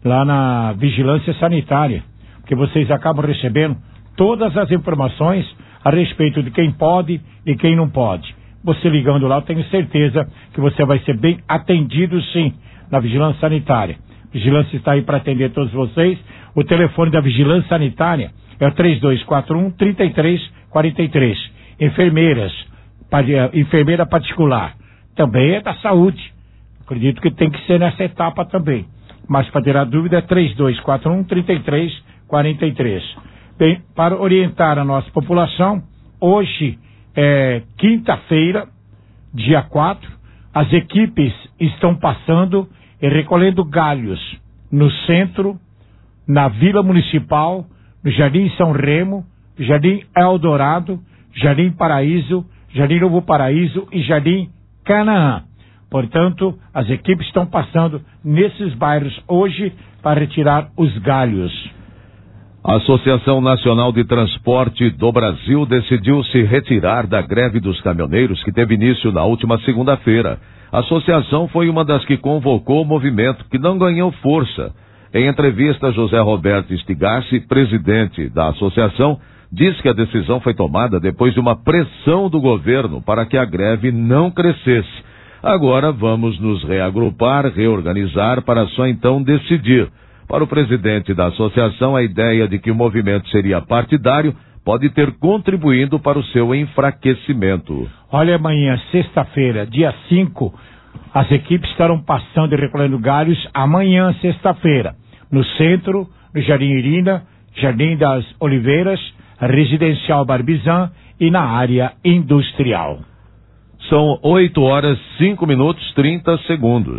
lá na Vigilância Sanitária, porque vocês acabam recebendo todas as informações a respeito de quem pode e quem não pode. Você ligando lá, eu tenho certeza que você vai ser bem atendido, sim, na Vigilância Sanitária. Vigilância está aí para atender todos vocês. O telefone da Vigilância Sanitária é o três dois quatro um, três três quatro três. Enfermeiras, enfermeira particular, também é da saúde. Acredito que tem que ser nessa etapa também. Mas para tirar dúvida é três dois quatro um, três três quatro três. Bem, para orientar a nossa população, hoje é quinta-feira, dia quatro, as equipes estão passando e recolhendo galhos no centro, na Vila Municipal, no Jardim São Remo, Jardim Eldorado, Jardim Paraíso, Jardim Novo Paraíso e Jardim Canaã. Portanto, as equipes estão passando nesses bairros hoje para retirar os galhos. A Associação Nacional de Transporte do Brasil decidiu se retirar da greve dos caminhoneiros que teve início na última segunda-feira. A associação foi uma das que convocou o movimento, que não ganhou força. Em entrevista, José Roberto Estigarci, presidente da associação, diz que a decisão foi tomada depois de uma pressão do governo para que a greve não crescesse. Agora vamos nos reagrupar, reorganizar para só então decidir. Para o presidente da associação, a ideia de que o movimento seria partidário pode ter contribuído para o seu enfraquecimento. Olha, amanhã, sexta-feira, dia cinco, as equipes estarão passando e recolhendo galhos amanhã, sexta-feira, no centro, no Jardim Irina, Jardim das Oliveiras, Residencial Barbizan e na área industrial. São oito horas, cinco minutos, trinta segundos.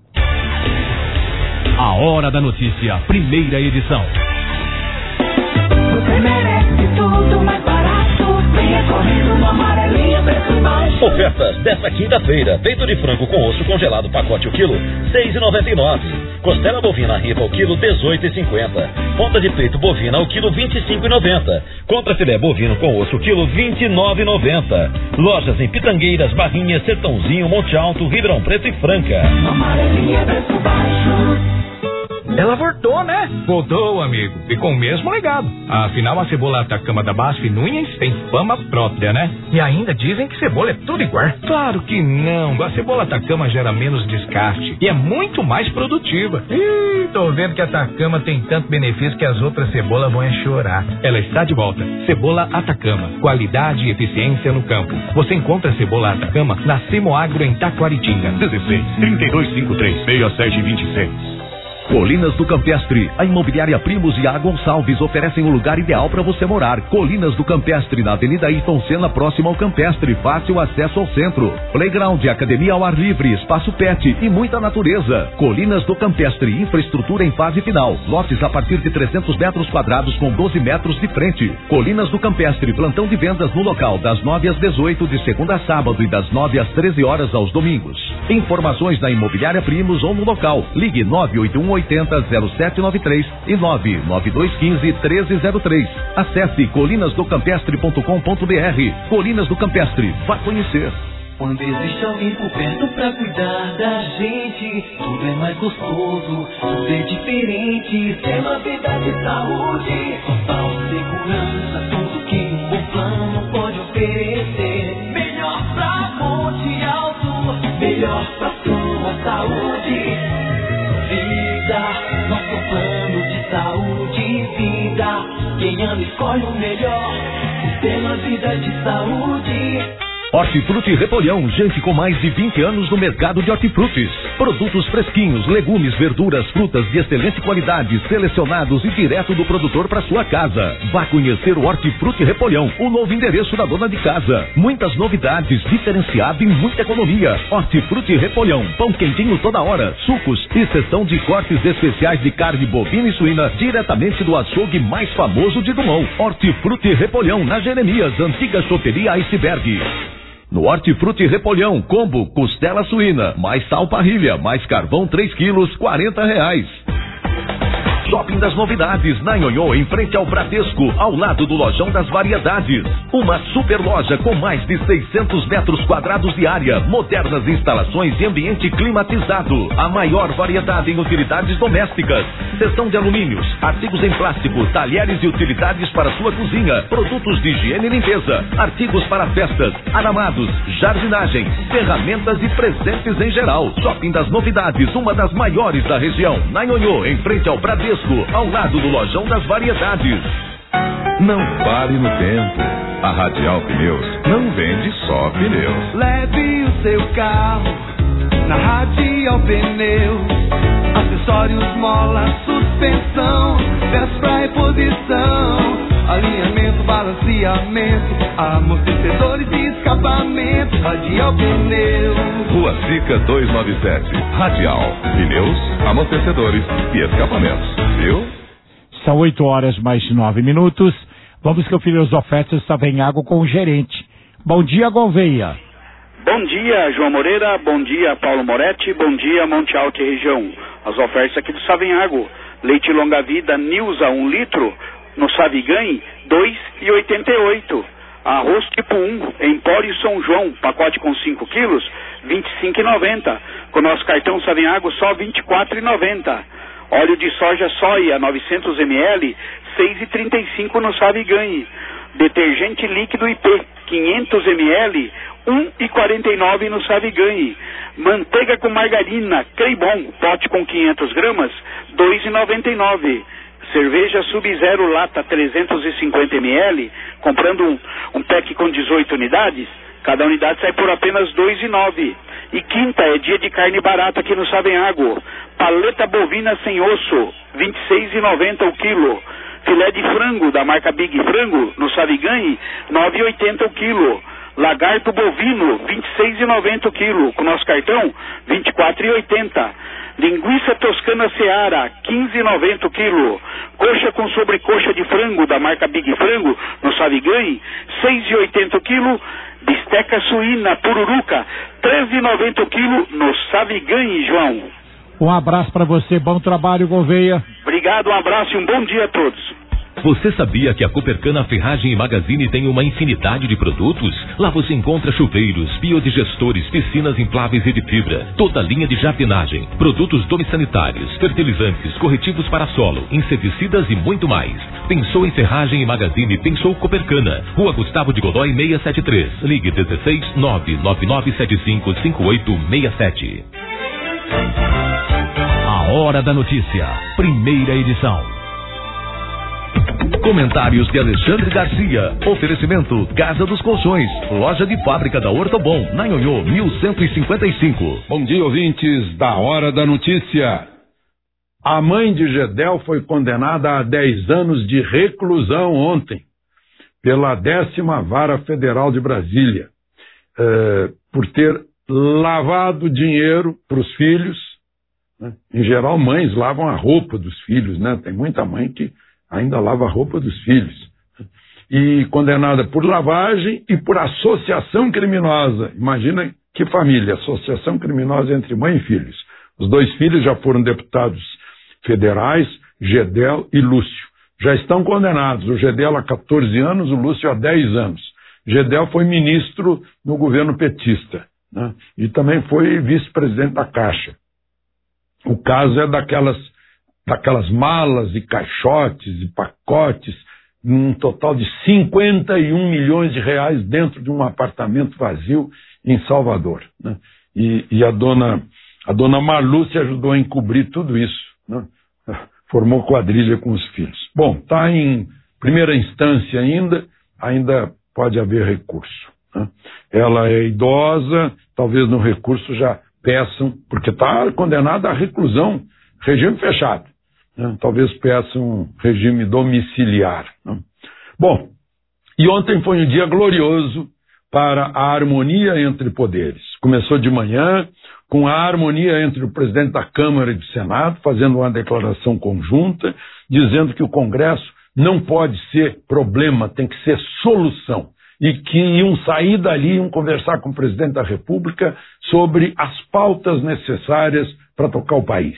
A Hora da Notícia, primeira edição. Você merece tudo mais barato. Venha correndo no amarelinho, preço baixo. Ofertas desta quinta-feira. Peito de frango com osso congelado, pacote o quilo, seis reais e noventa e nove centavos. Costela bovina ripa ao quilo, dezoito reais e cinquenta centavos. Ponta de peito bovina ao quilo, vinte e cinco reais e noventa centavos. Contra filé bovino com osso quilo, vinte e nove reais e noventa centavos. Lojas em Pitangueiras, Barrinhas, Sertãozinho, Monte Alto, Ribeirão Preto e Franca. Amarelinha, preço baixo. Ela voltou, né? Voltou, amigo. E com o mesmo legado. Afinal, a cebola Atacama da Basf Nunes tem fama própria, né? E ainda dizem que cebola é tudo igual. Claro que não. A cebola Atacama gera menos descarte e é muito mais produtiva. Ih, tô vendo que a Atacama tem tanto benefício que as outras cebolas vão é chorar. Ela está de volta. Cebola Atacama. Qualidade e eficiência no campo. Você encontra a cebola Atacama na Semoagro em Taquaritinga. dezesseis, trinta e dois, cinquenta e três, sessenta e sete, vinte e seis. Colinas do Campestre, a imobiliária Primos e a Gonçalves oferecem o lugar ideal para você morar. Colinas do Campestre, na Avenida Ayrton Senna, próximo ao Campestre, fácil acesso ao centro. Playground, academia ao ar livre, espaço pet e muita natureza. Colinas do Campestre, infraestrutura em fase final. Lotes a partir de trezentos metros quadrados com doze metros de frente. Colinas do Campestre, plantão de vendas no local das nove às dezoito, de segunda a sábado e das nove às treze horas aos domingos. Informações na imobiliária Primos ou no local. Ligue nove oito um oitenta, zero sete nove três e nove nove dois um cinco, um três zero três. Acesse colinas do campestre ponto com ponto br. Colinas do Campestre, vá conhecer. Quando existe alguém por perto pra cuidar da gente, tudo é mais gostoso, tudo é diferente. Tem uma vida de saúde, total segurança, tudo que um bom plano pode oferecer. Melhor pra Monte Alto, melhor pra sua saúde. Nosso plano de saúde e vida. Quem ama escolhe o melhor. Sistema Vida de Saúde. Hortifruti Repolhão, gente com mais de vinte anos no mercado de hortifrutis. Produtos fresquinhos, legumes, verduras, frutas de excelente qualidade, selecionados e direto do produtor para sua casa. Vá conhecer o Hortifruti Repolhão, o novo endereço da dona de casa. Muitas novidades, diferenciado e muita economia. Hortifruti Repolhão, pão quentinho toda hora, sucos e seção de cortes especiais de carne bovina e suína, diretamente do açougue mais famoso de Dumont. Hortifruti Repolhão, na Jeremias, antiga choperia Iceberg. No Hortifruti Repolhão, combo, costela suína, mais sal parrilha, mais carvão três quilos, quarenta reais. Shopping das Novidades, na Nhonhô, em frente ao Bradesco, ao lado do Lojão das Variedades. Uma super loja com mais de seiscentos metros quadrados de área, modernas instalações e ambiente climatizado. A maior variedade em utilidades domésticas. Seção de alumínios, artigos em plástico, talheres e utilidades para sua cozinha, produtos de higiene e limpeza, artigos para festas, aramados, jardinagem, ferramentas e presentes em geral. Shopping das Novidades, uma das maiores da região, na Nhonhô, em frente ao Bradesco, ao lado do Lojão das Variedades. Não pare no tempo. A Radial Pneus não vende só pneus. Leve o seu carro na Radial Pneus. Acessórios, mola, suspensão, peças pra reposição, alinhamento, balanceamento, amortecedores e escapamento. Radial Pneus. Rua Sica duzentos e noventa e sete. Radial Pneus, amortecedores e escapamentos. Viu? São oito horas mais nove minutos. Vamos conferir as ofertas da Savenhago com o gerente. Bom dia, Gouveia. Bom dia, João Moreira. Bom dia, Paulo Moretti. Bom dia, Monte Alto e região. As ofertas aqui do Savenhago. Leite longa vida Nilza, um litro, no Saviganhe, dois reais e oitenta e oito centavos. Arroz tipo um, Empório São João, pacote com cinco quilos, vinte e cinco reais e noventa centavos. Com o nosso cartão Savenhago, só vinte e quatro reais e noventa centavos. Óleo de soja soia, novecentos mililitros, seis reais e trinta e cinco centavos no Saviganhe. Detergente líquido I P, quinhentos mililitros, um real e quarenta e nove centavos no Saviganhe. Manteiga com margarina, Creibon, pote com quinhentas gramas, dois reais e noventa e nove centavos. Cerveja Sub-Zero lata, trezentos e cinquenta mililitros, comprando um, um pack com dezoito unidades, cada unidade sai por apenas dois reais e nove centavos. E quinta é dia de carne barata aqui no Savenhago. Paleta bovina sem osso, vinte e seis reais e noventa centavos o quilo. Filé de frango da marca Big Frango, no Saviganhe, nove reais e oitenta centavos o quilo. Lagarto bovino, vinte e seis reais e noventa centavos o quilo. Com nosso cartão, vinte e quatro reais e oitenta centavos. Linguiça toscana Seara, quinze reais e noventa centavos o quilo. Coxa com sobrecoxa de frango da marca Big Frango, no Saviganhe, seis reais e oitenta centavos o quilo. Bisteca suína Pururuca, treze reais e noventa centavos o quilo, no Saviganhe, João. Um abraço para você, bom trabalho, Gouveia. Obrigado, um abraço e um bom dia a todos. Você sabia que a Copercana Ferragem e Magazine tem uma infinidade de produtos? Lá você encontra chuveiros, biodigestores, piscinas infláveis e de fibra, toda a linha de jardinagem, produtos domissanitários, fertilizantes, corretivos para solo, inseticidas e muito mais. Pensou em Ferragem e Magazine, pensou Copercana. Rua Gustavo de Godoy seiscentos e setenta e três. Ligue dezesseis nove nove nove sete cinco cinco oito seis sete. A Hora da Notícia, primeira edição. Comentários de Alexandre Garcia. Oferecimento Casa dos Colchões, loja de fábrica da Ortobon, na Nhonhô, mil cento e cinquenta e cinco. Bom dia, ouvintes da Hora da Notícia. A mãe de Gedel foi condenada a dez anos de reclusão ontem, pela décima Vara Federal de Brasília, é, por ter lavado dinheiro para os filhos, né? Em geral, mães lavam a roupa dos filhos, né? Tem muita mãe que ainda lava a roupa dos filhos. E condenada por lavagem e por associação criminosa. Imagina que família, associação criminosa entre mãe e filhos. Os dois filhos já foram deputados federais, Gedel e Lúcio. Já estão condenados. O Gedel há quatorze anos, o Lúcio há dez anos. Gedel foi ministro no governo petista, né? E também foi vice-presidente da Caixa. O caso é daquelas daquelas malas e caixotes e pacotes, num total de cinquenta e um milhões de reais dentro de um apartamento vazio em Salvador, né? E, e a dona a dona Marlúcia ajudou a encobrir tudo isso, né? Formou quadrilha com os filhos. Bom, está em primeira instância ainda, ainda pode haver recurso, né? Ela é idosa, talvez no recurso já peçam, porque está condenada à reclusão, regime fechado. Talvez peçam um regime domiciliar. Bom, e ontem foi um dia glorioso para a harmonia entre poderes. Começou de manhã com a harmonia entre o presidente da Câmara e do Senado, fazendo uma declaração conjunta, dizendo que o Congresso não pode ser problema, tem que ser solução. E que iam sair dali, iam conversar com o presidente da República sobre as pautas necessárias para tocar o país.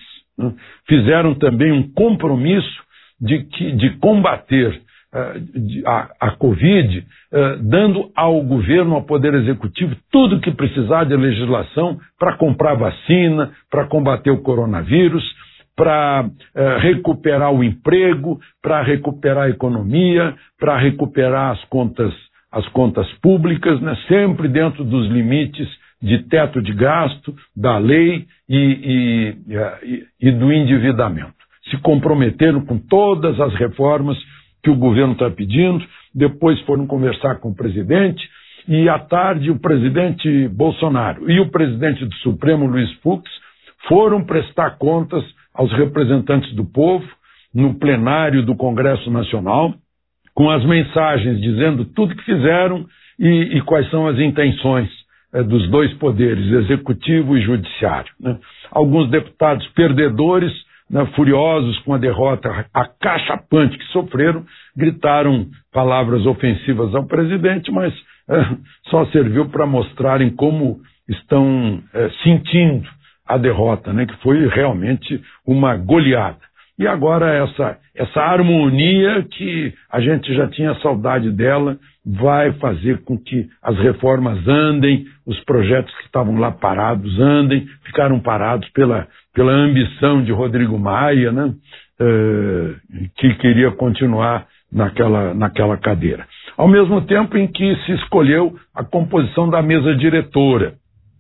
né? Fizeram também um compromisso de, que, de combater uh, de, a, a Covid, uh, dando ao governo, ao Poder Executivo, tudo que precisar de legislação para comprar vacina, para combater o coronavírus, para uh, recuperar o emprego, para recuperar a economia, para recuperar as contas, as contas públicas, né? Sempre dentro dos limites de teto de gasto, da lei e, e, e, e do endividamento. Se comprometeram com todas as reformas que o governo está pedindo, depois foram conversar com o presidente, e à tarde o presidente Bolsonaro e o presidente do Supremo, Luiz Fux, foram prestar contas aos representantes do povo no plenário do Congresso Nacional, com as mensagens dizendo tudo que fizeram e, e quais são as intenções é, dos dois poderes, executivo e judiciário, né? Alguns deputados perdedores, né, furiosos com a derrota acachapante que sofreram, gritaram palavras ofensivas ao presidente, mas é, só serviu para mostrarem como estão é, sentindo a derrota, né, que foi realmente uma goleada. E agora essa, essa harmonia que a gente já tinha saudade dela vai fazer com que as reformas andem, os projetos que estavam lá parados andem, ficaram parados pela, pela ambição de Rodrigo Maia, né, eh, que queria continuar naquela, naquela cadeira. Ao mesmo tempo em que se escolheu a composição da mesa diretora.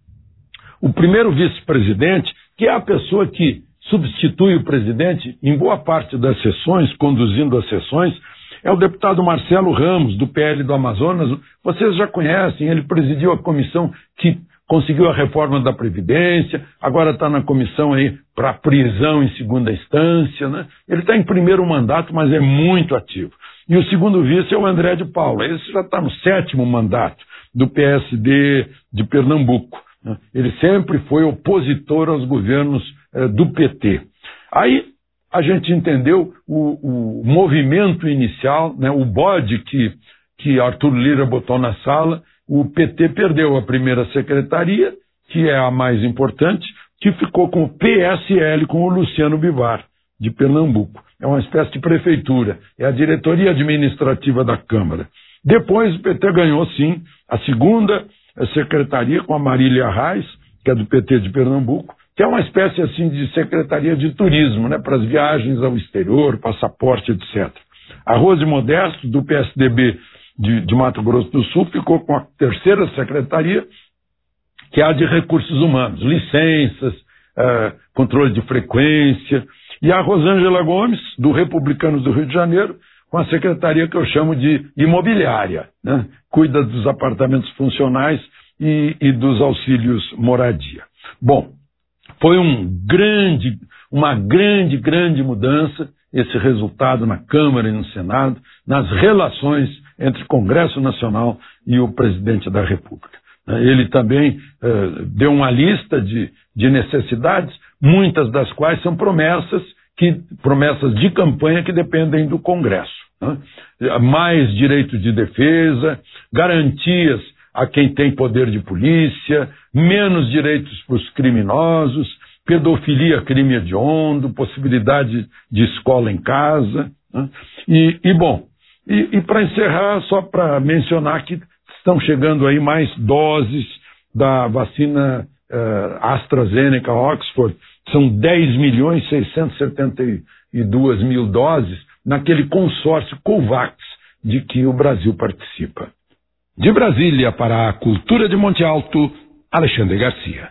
O primeiro vice-presidente, que é a pessoa que substitui o presidente em boa parte das sessões, conduzindo as sessões, é o deputado Marcelo Ramos, do P L do Amazonas. Vocês já conhecem, ele presidiu a comissão que conseguiu a reforma da Previdência, agora está na comissão aí para prisão em segunda instância, né? Ele está em primeiro mandato, mas é muito ativo. E o segundo vice é o André de Paula, esse já está no sétimo mandato do P S D de Pernambuco. Ele sempre foi opositor aos governos eh, do P T. Aí a gente entendeu o, o movimento inicial, né, o bode que, que Arthur Lira botou na sala. O P T perdeu a primeira secretaria, que é a mais importante, que ficou com o P S L, com o Luciano Bivar, de Pernambuco. É uma espécie de prefeitura, é a diretoria administrativa da Câmara. Depois o P T ganhou, sim, a segunda a secretaria com a Marília Reis, que é do P T de Pernambuco, que é uma espécie assim de secretaria de turismo, né, para as viagens ao exterior, passaporte, etcétera. A Rose Modesto, do P S D B de, de Mato Grosso do Sul, ficou com a terceira secretaria, que é a de recursos humanos, licenças, uh, controle de frequência, e a Rosângela Gomes, do Republicanos do Rio de Janeiro, com a secretaria que eu chamo de imobiliária, né? Cuida dos apartamentos funcionais e, e dos auxílios moradia. Bom, foi um grande, uma grande, grande mudança esse resultado na Câmara e no Senado, nas relações entre o Congresso Nacional e o Presidente da República. Ele também eh, deu uma lista de, de necessidades, muitas das quais são promessas, que, promessas de campanha que dependem do Congresso. Né? Mais direito de defesa, garantias a quem tem poder de polícia, menos direitos para os criminosos, pedofilia crime hediondo, possibilidade de escola em casa. Né? E, e, bom, e, e para encerrar, só para mencionar que estão chegando aí mais doses da vacina uh, AstraZeneca Oxford, são dez milhões seiscentos e setenta e dois mil doses naquele consórcio COVAX de que o Brasil participa. De Brasília para a Cultura de Monte Alto, Alexandre Garcia.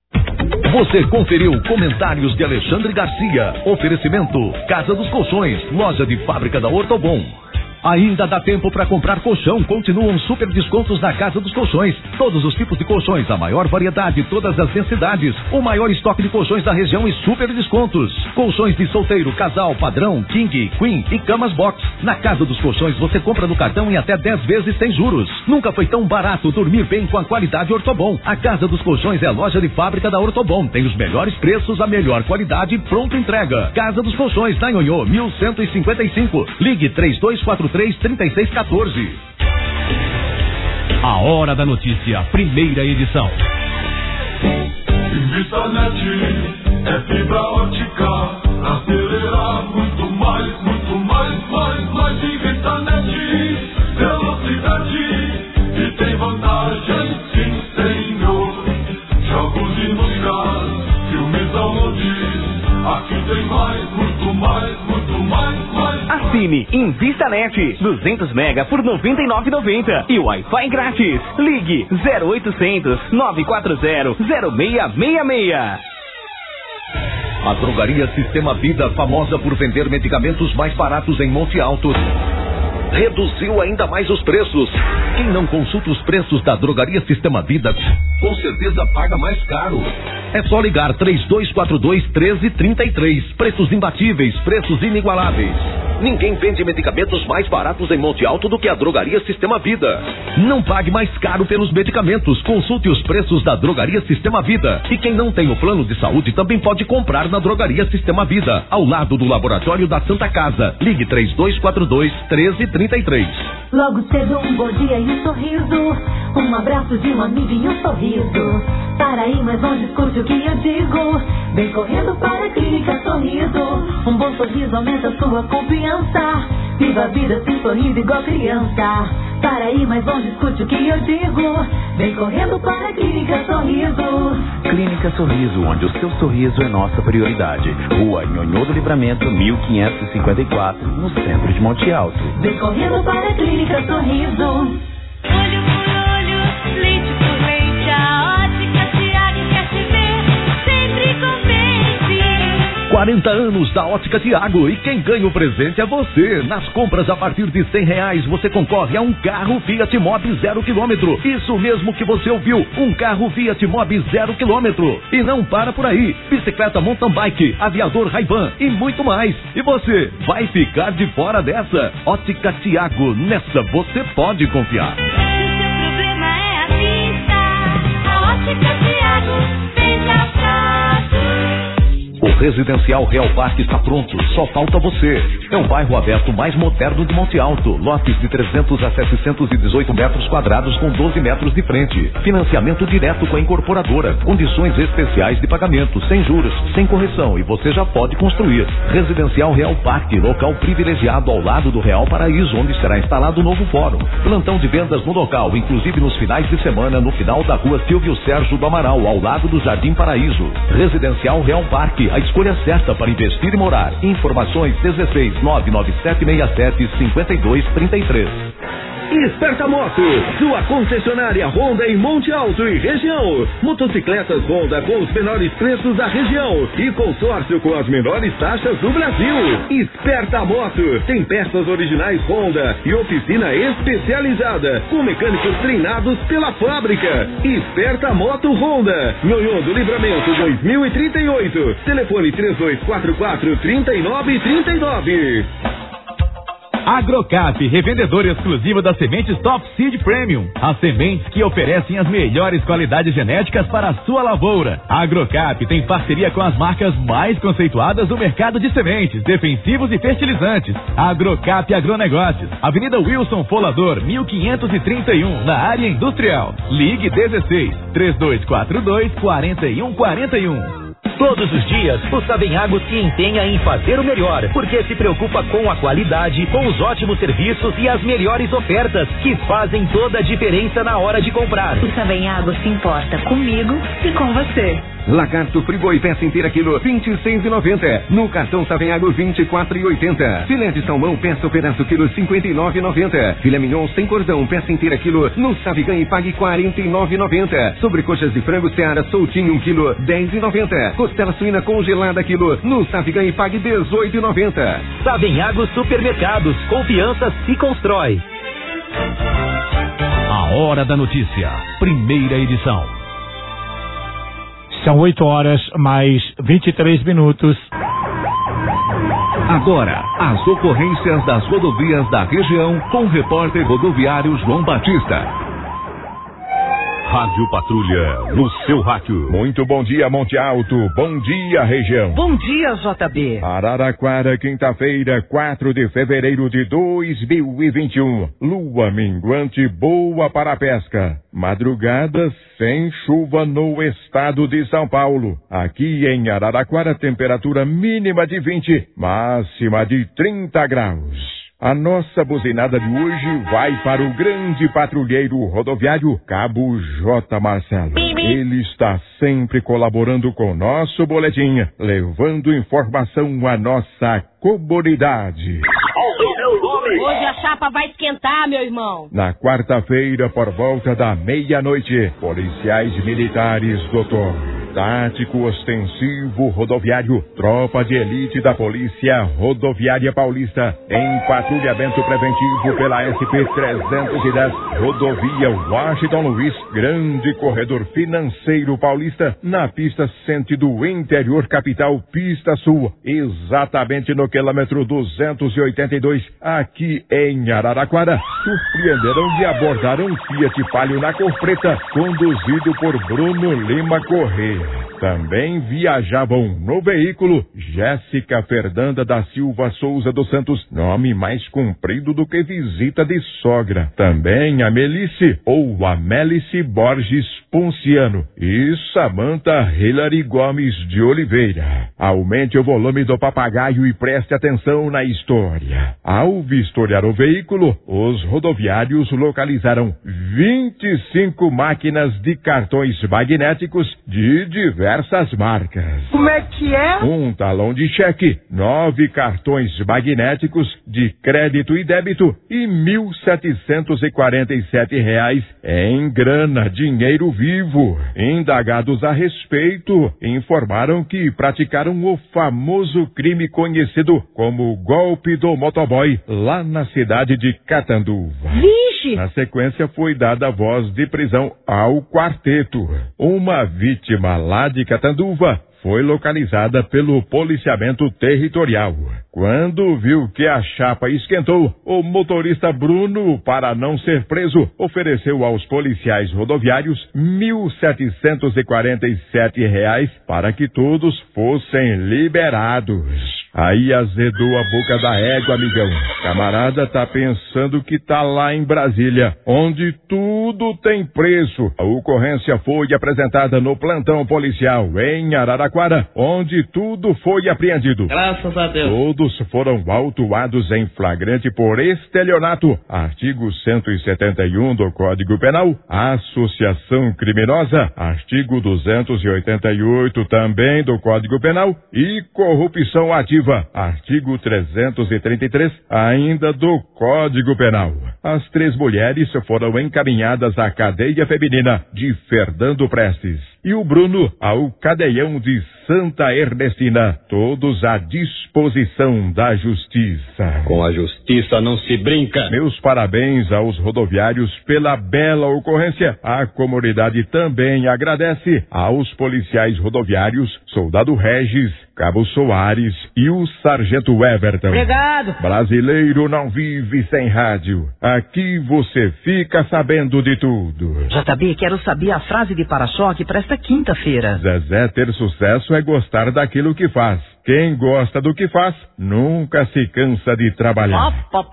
Você conferiu comentários de Alexandre Garcia. Oferecimento Casa dos Colchões, loja de fábrica da Ortobon. Ainda dá tempo para comprar colchão. Continuam super descontos na Casa dos Colchões. Todos os tipos de colchões, a maior variedade, todas as densidades, o maior estoque de colchões da região e super descontos. Colchões de solteiro, casal, padrão, king, queen e camas box. Na Casa dos Colchões você compra no cartão em até dez vezes sem juros. Nunca foi tão barato dormir bem com a qualidade Ortobon. A Casa dos Colchões é a loja de fábrica da Ortobon. Tem os melhores preços, a melhor qualidade e pronta entrega. Casa dos Colchões, na Nhonhô, mil cento e cinquenta e cinco. Ligue três dois quatro três, três seis um quatro. A Hora da Notícia, primeira edição. InvistaNet é fibra ótica, pra acelerar muito mais, muito mais, mais, mais. InvistaNet, velocidade, e tem vantagem, sim senhor. Jogos e músicas, filmes, downloads, aqui tem mais, muito mais, muito mais, mais. Assine InvistaNet, duzentos mega por noventa e nove reais e noventa centavos e Wi-Fi grátis. Ligue zero oitocentos, nove quatro zero, zero seis seis seis. A Drogaria Sistema Vida, famosa por vender medicamentos mais baratos em Monte Alto, reduziu ainda mais os preços. Quem não consulta os preços da Drogaria Sistema Vida, com certeza paga mais caro. É só ligar três dois quatro dois, um três três três. Preços imbatíveis, preços inigualáveis. Ninguém vende medicamentos mais baratos em Monte Alto do que a Drogaria Sistema Vida. Não pague mais caro pelos medicamentos. Consulte os preços da Drogaria Sistema Vida. E quem não tem o plano de saúde também pode comprar na Drogaria Sistema Vida, ao lado do Laboratório da Santa Casa. Ligue três dois quatro dois, um três três três. Logo cedo um bom dia e um sorriso, um abraço de um amigo e um sorriso. Para aí, mas não discute o que eu digo. Vem correndo para a Clínica Sorriso. Um bom sorriso aumenta sua confiança. Viva a vida sem sorriso igual criança. Para aí, mas não discute o que eu digo. Vem correndo para a Clínica Sorriso. Clínica Sorriso, onde o seu sorriso é nossa prioridade. Rua Nhonhô do Livramento, mil quinhentos e cinquenta e quatro, no centro de Monte Alto. Vem correndo para a Clínica Sorriso. Olho por olho, leite por leite, a Ótica Tiago quer te ver sempre contente. quarenta anos da Ótica Tiago, e quem ganha o presente é você. Nas compras a partir de cem reais você concorre a um carro Fiat Mobi zero quilômetro. Isso mesmo que você ouviu, um carro Fiat Mobi zero quilômetro. E não para por aí, bicicleta mountain bike, aviador Ray-Ban e muito mais. E você vai ficar de fora dessa? Ótica Tiago, nessa você pode confiar. Se o seu problema é a vista, a Ótica Tiago veja fácil. O Residencial Real Parque está pronto, só falta você. É o bairro aberto mais moderno de Monte Alto. Lotes de trezentos a setecentos e dezoito metros quadrados com doze metros de frente. Financiamento direto com a incorporadora. Condições especiais de pagamento, sem juros, sem correção, e você já pode construir. Residencial Real Parque, local privilegiado ao lado do Real Paraíso, onde será instalado o novo fórum. Plantão de vendas no local, inclusive nos finais de semana, no final da rua Silvio Sérgio do Amaral, ao lado do Jardim Paraíso. Residencial Real Parque, a escolha certa para investir e morar. Informações dezesseis, nove nove sete seis sete, cinco dois três três. Esperta Moto, sua concessionária Honda em Monte Alto e região. Motocicletas Honda com os menores preços da região e consórcio com as menores taxas do Brasil. Esperta Moto tem peças originais Honda e oficina especializada com mecânicos treinados pela fábrica. Esperta Moto Honda, Nhonhô do Livramento dois mil e trinta e oito. Telefone três dois quatro quatro, três nove três nove. Agrocap, revendedor exclusivo das sementes Top Seed Premium. As sementes que oferecem as melhores qualidades genéticas para a sua lavoura. A Agrocap tem parceria com as marcas mais conceituadas do mercado de sementes, defensivos e fertilizantes. Agrocap Agronegócios, Avenida Wilson Folador, mil quinhentos e trinta e um, na área industrial. Ligue dezesseis, três dois quatro dois, quatro um quatro um. Todos os dias, o Savenhago se empenha em fazer o melhor, porque se preocupa com a qualidade, com os ótimos serviços e as melhores ofertas, que fazem toda a diferença na hora de comprar. O Savenhago se importa comigo e com você. Lagarto Friboi, peça inteira quilo, vinte e seis reais e noventa centavos. No cartão Savenhago, vinte e quatro reais e oitenta centavos. Filé de salmão, peça o pedaço quilo, cinquenta e nove reais e noventa centavos. Filé mignon sem cordão, peça inteira quilo, no Savigan e pague quarenta e nove reais e noventa centavos. Sobrecoxas de frango Seara soltinho, um quilo, dez reais e noventa centavos. Costela suína congelada quilo, no Savigan e pague dezoito reais e noventa centavos. Savenhago Supermercados, confiança se constrói. A Hora da Notícia, primeira edição. São oito horas mais vinte e três minutos. Agora, as ocorrências das rodovias da região com o repórter rodoviário João Batista. Rádio Patrulha, no seu rádio. Muito bom dia, Monte Alto. Bom dia, região. Bom dia, J B. Araraquara, quinta-feira, quatro de fevereiro de dois mil e vinte e um. Lua minguante boa para a pesca. Madrugada sem chuva no estado de São Paulo. Aqui em Araraquara, temperatura mínima de vinte, máxima de trinta graus. A nossa buzinada de hoje vai para o grande patrulheiro rodoviário Cabo J. Marcelo. Ele está sempre colaborando com o nosso boletim, levando informação à nossa comunidade. Hoje a chapa vai esquentar, meu irmão. Na quarta-feira, por volta da meia-noite, policiais militares, doutor Tático Ostensivo Rodoviário, tropa de elite da Polícia Rodoviária Paulista, em patrulhamento preventivo pela S P trezentos e dez, rodovia Washington Luiz, grande corredor financeiro paulista, na pista sentido interior capital, pista sul, exatamente no quilômetro duzentos e oitenta e dois, aqui em Araraquara, surpreenderam de abordar um Fiat Palio na cor preta, conduzido por Bruno Lima Correia. Também viajavam no veículo Jéssica Fernanda da Silva Souza dos Santos, nome mais comprido do que visita de sogra. Também a Melice ou a Melice Borges Ponciano e Samanta Hilary Gomes de Oliveira. Aumente o volume do papagaio e preste atenção na história. Ao vistoriar o veículo, os rodoviários localizaram vinte e cinco máquinas de cartões magnéticos de diversas marcas. Como é que é? Um talão de cheque, nove cartões magnéticos de crédito e débito e mil setecentos e quarenta e sete reais em grana, dinheiro vivo. Indagados a respeito, informaram que praticaram o famoso crime conhecido como golpe do motoboy lá na cidade de Catanduva. Vixe! Na sequência foi dada voz de prisão ao quarteto. Uma vítima lá de Catanduva foi localizada pelo policiamento territorial. Quando viu que a chapa esquentou, o motorista Bruno, para não ser preso, ofereceu aos policiais rodoviários mil setecentos e quarenta e sete reais para que todos fossem liberados. Aí azedou a boca da égua, amigão. Camarada tá pensando que tá lá em Brasília, onde tudo tem preço. A ocorrência foi apresentada no plantão policial em Araraquara, onde tudo foi apreendido. Graças a Deus. Todos foram autuados em flagrante por estelionato, artigo cento e setenta e um do Código Penal, associação criminosa, artigo duzentos e oitenta e oito também do Código Penal e corrupção ativa, artigo trezentos e trinta e três ainda do Código Penal. As três mulheres foram encaminhadas à cadeia feminina de Fernando Prestes e o Bruno ao cadeião de Santa Ernestina, todos à disposição da justiça. Com a justiça não se brinca. Meus parabéns aos rodoviários pela bela ocorrência. A comunidade também agradece aos policiais rodoviários, Soldado Regis, Cabo Soares e o Sargento Everton. Obrigado. Brasileiro não vive sem rádio. Aqui você fica sabendo de tudo. J B, quero saber a frase de para-choque para esta quinta-feira. Zezé, ter sucesso é gostar daquilo que faz. Quem gosta do que faz, nunca se cansa de trabalhar.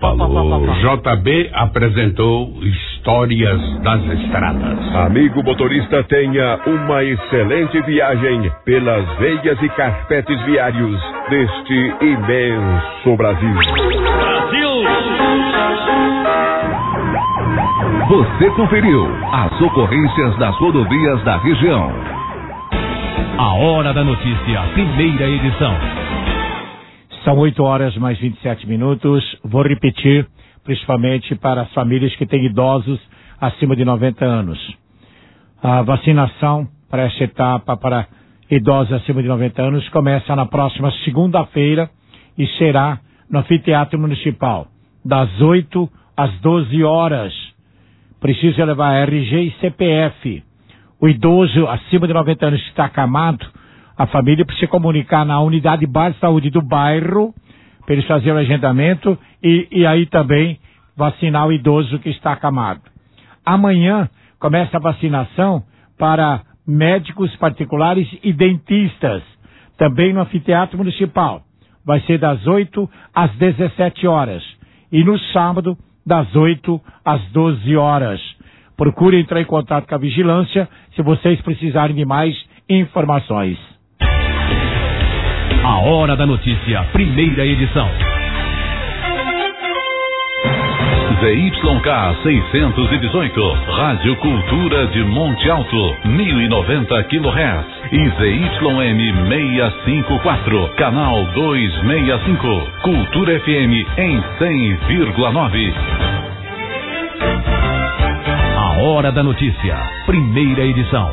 O J B apresentou Histórias das Estradas. Amigo motorista, tenha uma excelente viagem pelas veias e carpetes viários deste imenso Brasil. Brasil! Você conferiu as ocorrências das rodovias da região. A Hora da Notícia, primeira edição. São oito horas mais vinte e sete minutos. Vou repetir, principalmente para as famílias que têm idosos acima de noventa anos. A vacinação para essa etapa para idosos acima de noventa anos começa na próxima segunda-feira e será no Anfiteatro Municipal, das oito às doze horas. Precisa levar R G e C P F. O idoso acima de noventa anos que está acamado, a família precisa comunicar na unidade básica de saúde do bairro, para eles fazerem o agendamento e, e aí também vacinar o idoso que está acamado. Amanhã começa a vacinação para médicos particulares e dentistas, também no anfiteatro municipal. Vai ser das oito às dezessete horas e no sábado das oito às doze horas. Procure entrar em contato com a vigilância se vocês precisarem de mais informações. A Hora da Notícia, primeira edição. Z Y K seiscentos e dezoito, Rádio Cultura de Monte Alto, mil e noventa quilohertz, e Z Y M seiscentos e cinquenta e quatro, canal duzentos e sessenta e cinco, Cultura F M em cem vírgula nove. A Hora da Notícia, primeira edição.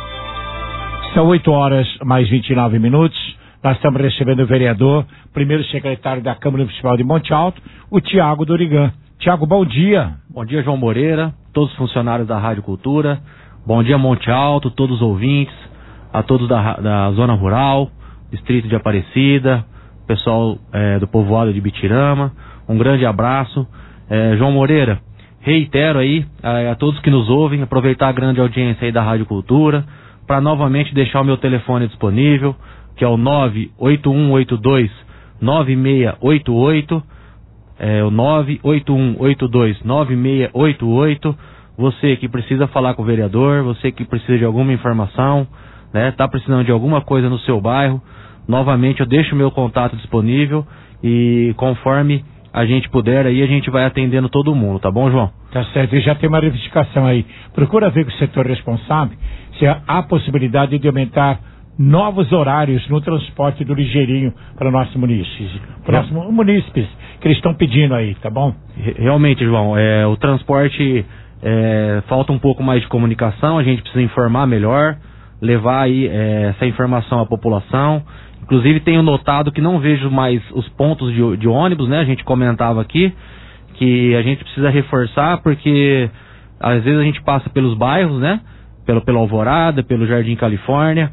São oito horas mais vinte e nove minutos. Nós estamos recebendo o vereador, primeiro secretário da Câmara Municipal de Monte Alto, o Tiago Dorigan. Tiago, bom dia. Bom dia, João Moreira, todos os funcionários da Rádio Cultura. Bom dia, Monte Alto, todos os ouvintes, a todos da, da Zona Rural, Distrito de Aparecida, pessoal é, do povoado de Bitirama. Um grande abraço. É, João Moreira, reitero aí a, a todos que nos ouvem, aproveitar a grande audiência aí da Rádio Cultura, para novamente deixar o meu telefone disponível, que é o nove oito um oito dois nove seis oito oito. É o nove oito um oito dois nove seis oito oito. Você que precisa falar com o vereador, você que precisa de alguma informação, né, tá precisando de alguma coisa no seu bairro, novamente eu deixo o meu contato disponível e conforme a gente puder aí a gente vai atendendo todo mundo, tá bom, João? Tá certo, e já tem uma reivindicação aí. Procura ver com o setor responsável se há possibilidade de aumentar novos horários no transporte do ligeirinho para o nosso munícipe, próximo munícipes que eles estão pedindo aí, tá bom? Realmente, João, é, o transporte é, falta um pouco mais de comunicação, a gente precisa informar melhor, levar aí é, essa informação à população. Inclusive tenho notado que não vejo mais os pontos de, de ônibus, né? A gente comentava aqui que a gente precisa reforçar porque às vezes a gente passa pelos bairros, né? Pelo, pelo Alvorada, pelo Jardim Califórnia.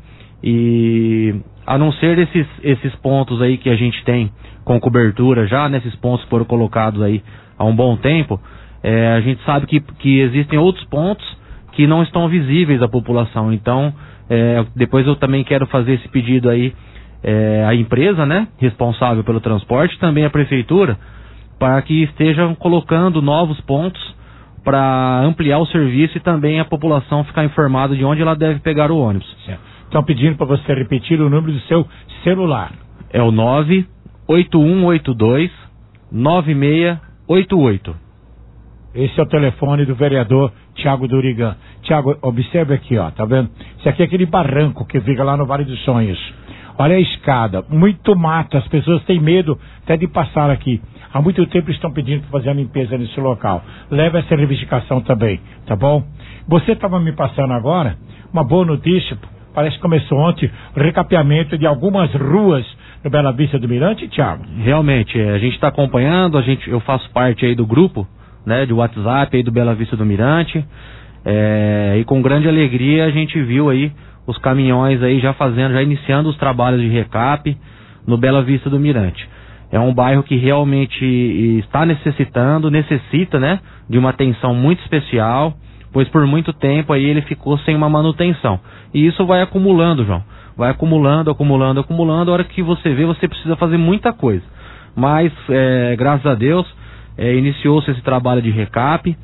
E a não ser esses, esses pontos aí que a gente tem com cobertura já, nesses pontos que foram colocados aí há um bom tempo, é, a gente sabe que, que existem outros pontos que não estão visíveis à população. Então, é, depois eu também quero fazer esse pedido aí é, à empresa, né, responsável pelo transporte, também à prefeitura, para que estejam colocando novos pontos para ampliar o serviço e também a população ficar informada de onde ela deve pegar o ônibus. Certo. Estão pedindo para você repetir o número do seu celular. É o nove oito um oito dois nove seis oito oito. Esse é o telefone do vereador Tiago Dorigan. Tiago, observe aqui, ó, tá vendo? Esse aqui é aquele barranco que fica lá no Vale dos Sonhos. Olha a escada, muito mato, as pessoas têm medo até de passar aqui. Há muito tempo estão pedindo para fazer a limpeza nesse local. Leva essa reivindicação também, tá bom? Você estava me passando agora uma boa notícia. Parece que começou ontem o recapeamento de algumas ruas no Bela Vista do Mirante, Thiago. Realmente, a gente está acompanhando, a gente, eu faço parte aí do grupo, né, de WhatsApp aí do Bela Vista do Mirante, é, e com grande alegria a gente viu aí os caminhões aí já fazendo, já iniciando os trabalhos de recap no Bela Vista do Mirante. É um bairro que realmente está necessitando, necessita, né, de uma atenção muito especial, pois por muito tempo aí ele ficou sem uma manutenção. E isso vai acumulando, João. Vai acumulando, acumulando, acumulando. A hora que você vê, você precisa fazer muita coisa. Mas, é, graças a Deus, é, iniciou-se esse trabalho de recap.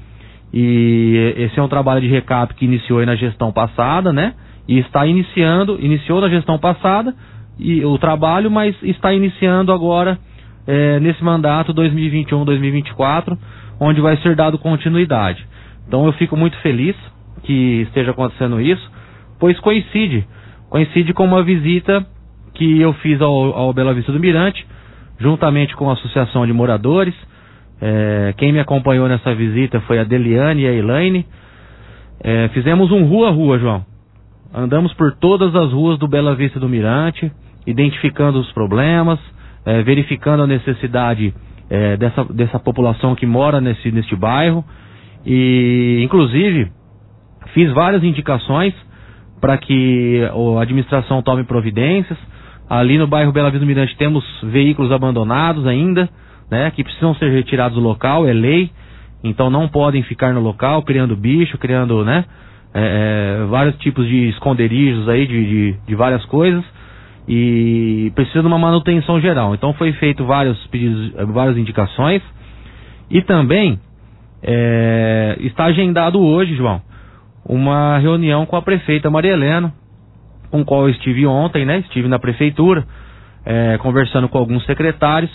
E esse é um trabalho de recap que iniciou aí na gestão passada, né? E está iniciando, iniciou na gestão passada e o trabalho, mas está iniciando agora é, nesse mandato dois mil e vinte e um, dois mil e vinte e quatro, onde vai ser dado continuidade. Então eu fico muito feliz que esteja acontecendo isso, pois coincide, coincide com uma visita que eu fiz ao, ao Bela Vista do Mirante, juntamente com a Associação de Moradores. É, quem me acompanhou nessa visita foi a Deliane e a Elaine. É, fizemos um rua a rua, João. Andamos por todas as ruas do Bela Vista do Mirante, identificando os problemas, é, verificando a necessidade é, dessa, dessa população que mora nesse, neste bairro. E, inclusive, fiz várias indicações para que a administração tome providências. Ali no bairro Bela Vista do Mirante temos veículos abandonados ainda, né, que precisam ser retirados do local, é lei. então não podem ficar no local criando bicho, criando, né, é, vários tipos de esconderijos aí de, de, de várias coisas, e precisa de uma manutenção geral. Então foi feito vários pedidos, várias indicações, e também é, está agendado hoje, João, uma reunião com a prefeita Maria Helena, com a qual eu estive ontem, né? Estive na prefeitura, é, conversando com alguns secretários,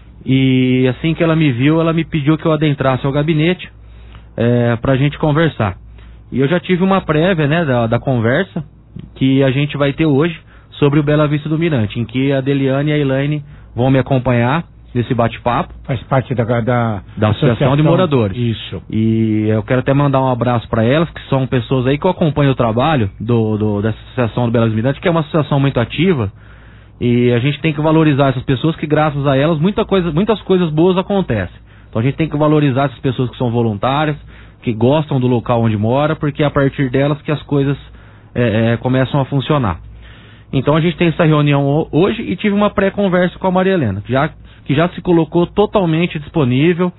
e assim que ela me viu, ela me pediu que eu adentrasse ao gabinete é, para a gente conversar. E eu já tive uma prévia, né, da, da conversa que a gente vai ter hoje sobre o Bela Vista do Mirante, em que a Deliane e a Elaine vão me acompanhar nesse bate-papo. Faz parte da, da, da Associação, Associação de Moradores. Isso. E eu quero até mandar um abraço para elas, que são pessoas aí que eu acompanho o trabalho do, do, dessa Associação do Bela Vista do Mirante, que é uma associação muito ativa, e a gente tem que valorizar essas pessoas, que graças a elas muita coisa, muitas coisas boas acontecem. Então a gente tem que valorizar essas pessoas que são voluntárias, que gostam do local onde mora, porque é a partir delas que as coisas é, é, começam a funcionar. Então a gente tem essa reunião hoje e tive uma pré-conversa com a Maria Helena, que já, que já se colocou totalmente disponível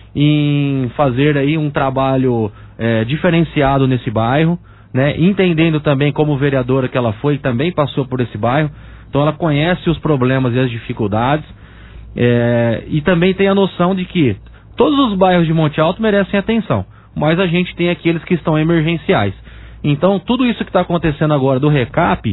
em fazer aí um trabalho é, diferenciado nesse bairro, né? Entendendo também como vereadora que ela foi, também passou por esse bairro, então ela conhece os problemas e as dificuldades, é, e também tem a noção de que todos os bairros de Monte Alto merecem atenção, mas a gente tem aqueles que estão emergenciais. Então tudo isso que está acontecendo agora do recap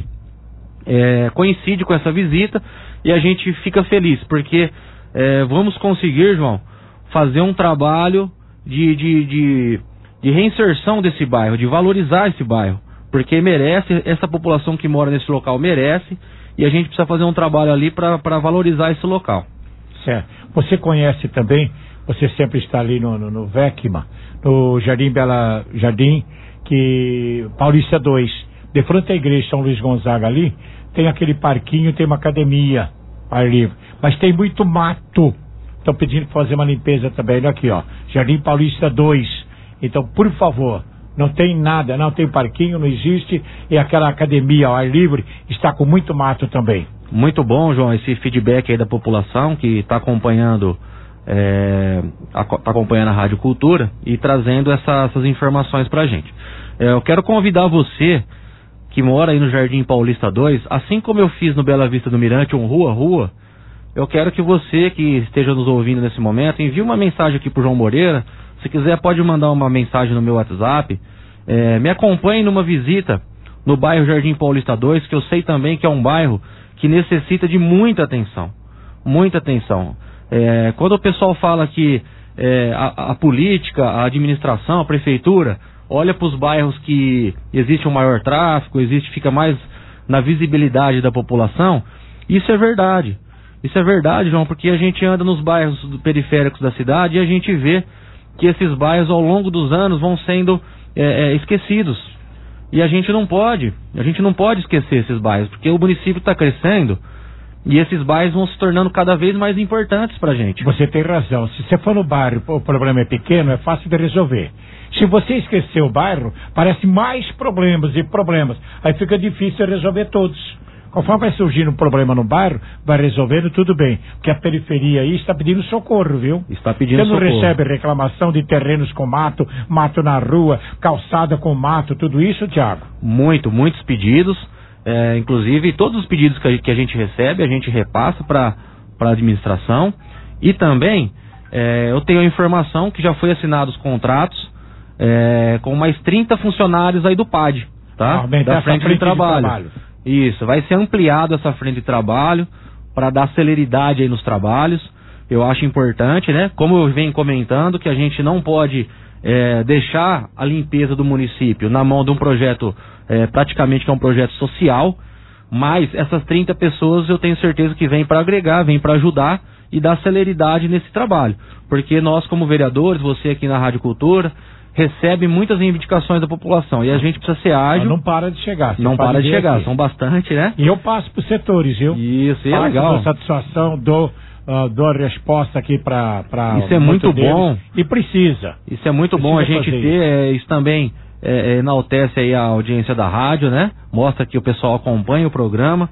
é, coincide com essa visita, e a gente fica feliz, porque é, vamos conseguir, João, fazer um trabalho de, de, de, de reinserção desse bairro, de valorizar esse bairro, porque merece, essa população que mora nesse local merece, e a gente precisa fazer um trabalho ali para valorizar esse local. Certo. Você conhece também, você sempre está ali no, no, no Vecma, no Jardim Bela Jardim, que Paulista dois, de frente à igreja São Luís Gonzaga ali, tem aquele parquinho, tem uma academia, ar livre, mas tem muito mato. Estão pedindo para fazer uma limpeza também. Olha aqui, ó, Jardim Paulista dois. Então, por favor, não tem nada, não tem parquinho, não existe, e aquela academia ao ar livre está com muito mato também. Muito bom, João, esse feedback aí da população que está acompanhando, é, tá acompanhando a Rádio Cultura e trazendo essa, essas informações pra gente. É, eu quero convidar você que mora aí no Jardim Paulista dois, assim como eu fiz no Bela Vista do Mirante, um Rua Rua, eu quero que você que esteja nos ouvindo nesse momento, envie uma mensagem aqui pro João Moreira. Se quiser pode mandar uma mensagem no meu WhatsApp, é, me acompanhe numa visita no bairro Jardim Paulista dois, que eu sei também que é um bairro que necessita de muita atenção, muita atenção. É, quando o pessoal fala que é, a, a política, a administração, a prefeitura olha para os bairros que existe um maior tráfego, existe, fica mais na visibilidade da população, isso é verdade. Isso é verdade, João, porque a gente anda nos bairros periféricos da cidade e a gente vê que esses bairros ao longo dos anos vão sendo é, é, esquecidos. E a gente não pode, a gente não pode esquecer esses bairros, porque o município está crescendo e esses bairros vão se tornando cada vez mais importantes pra gente. Você tem razão. Se você for no bairro, o problema é pequeno, é fácil de resolver. Se você esquecer o bairro, parece mais problemas e problemas. Aí fica difícil resolver todos. Conforme vai surgindo um problema no bairro, vai resolvendo, tudo bem. Porque a periferia aí está pedindo socorro, viu? Está pedindo socorro. Você não socorro. recebe reclamação de terrenos com mato, mato na rua, calçada com mato, tudo isso, Tiago? Muito, muitos pedidos. É, inclusive, todos os pedidos que a, que a gente recebe, a gente repassa para a administração. E também, é, eu tenho a informação que já foi assinados contratos é, com mais trinta funcionários aí do P A D, tá? Ah, da frente, frente de, trabalho. de trabalho. Isso, vai ser ampliado essa frente de trabalho para dar celeridade aí nos trabalhos. Eu acho importante, né? Como eu venho comentando, que a gente não pode é, deixar a limpeza do município na mão de um projeto, é, praticamente que é um projeto social, mas essas trinta pessoas eu tenho certeza que vêm para agregar, vêm para ajudar e dar celeridade nesse trabalho. Porque nós, como vereadores, você aqui na Rádio Cultura, recebe muitas reivindicações da população e a gente precisa ser ágil. Não para de chegar. Não para de chegar, aqui. São bastante, né? E eu passo para os setores, viu? Isso, e é passo legal. Passo satisfação, dou, uh, dou a resposta aqui para... Isso é muito deles, bom. E precisa. Isso é muito precisa bom a gente ter, isso, é, isso também é, enaltece aí a audiência da rádio, né? Mostra que o pessoal acompanha o programa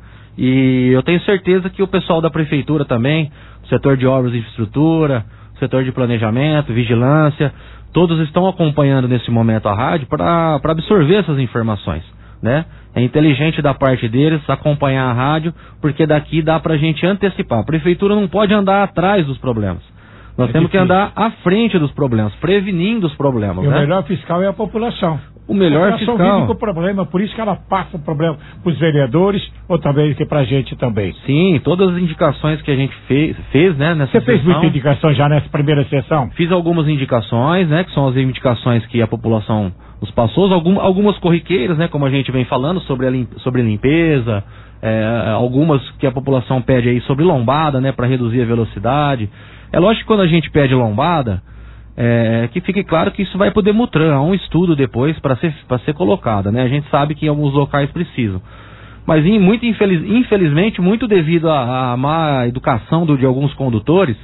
e eu tenho certeza que o pessoal da prefeitura também, o setor de obras e infraestrutura, setor de planejamento, vigilância, todos estão acompanhando nesse momento a rádio para absorver essas informações, né? É inteligente da parte deles acompanhar a rádio, porque daqui dá pra gente antecipar. A prefeitura não pode andar atrás dos problemas. Nós é temos difícil. que andar à frente dos problemas, prevenindo os problemas, E né? o melhor fiscal é a população. O melhor a população fiscal. vive com o problema, por isso que ela passa o problema para os vereadores, ou também que para a gente também. Sim, todas as indicações que a gente fez, fez né, nessa Você fez sessão, muita indicação já nessa primeira sessão? Fiz algumas indicações, né, que são as indicações que a população nos passou, algum, algumas corriqueiras, né, como a gente vem falando, sobre, a lim, sobre limpeza, é, algumas que a população pede aí sobre lombada, né, para reduzir a velocidade. É lógico que quando a gente pede lombada, é, que fique claro que isso vai poder Mutran, há um estudo depois para ser, para ser colocada, né, a gente sabe que alguns locais precisam. Mas em, muito infeliz, infelizmente, muito devido à, à má educação do, de alguns condutores,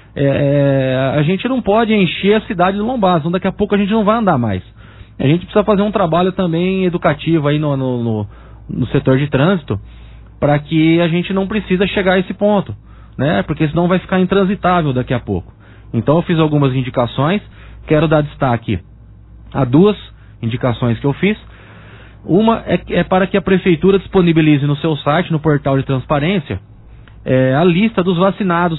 é, a gente não pode encher a cidade de lombadas, então daqui a pouco a gente não vai andar mais. A gente precisa fazer um trabalho também educativo aí no, no, no, no setor de trânsito, para que a gente não precisa chegar a esse ponto, né? Porque senão vai ficar intransitável daqui a pouco. Então eu fiz algumas indicações, quero dar destaque a duas indicações que eu fiz. Uma é, é para que a prefeitura disponibilize no seu site, no portal de transparência, é, a lista dos vacinados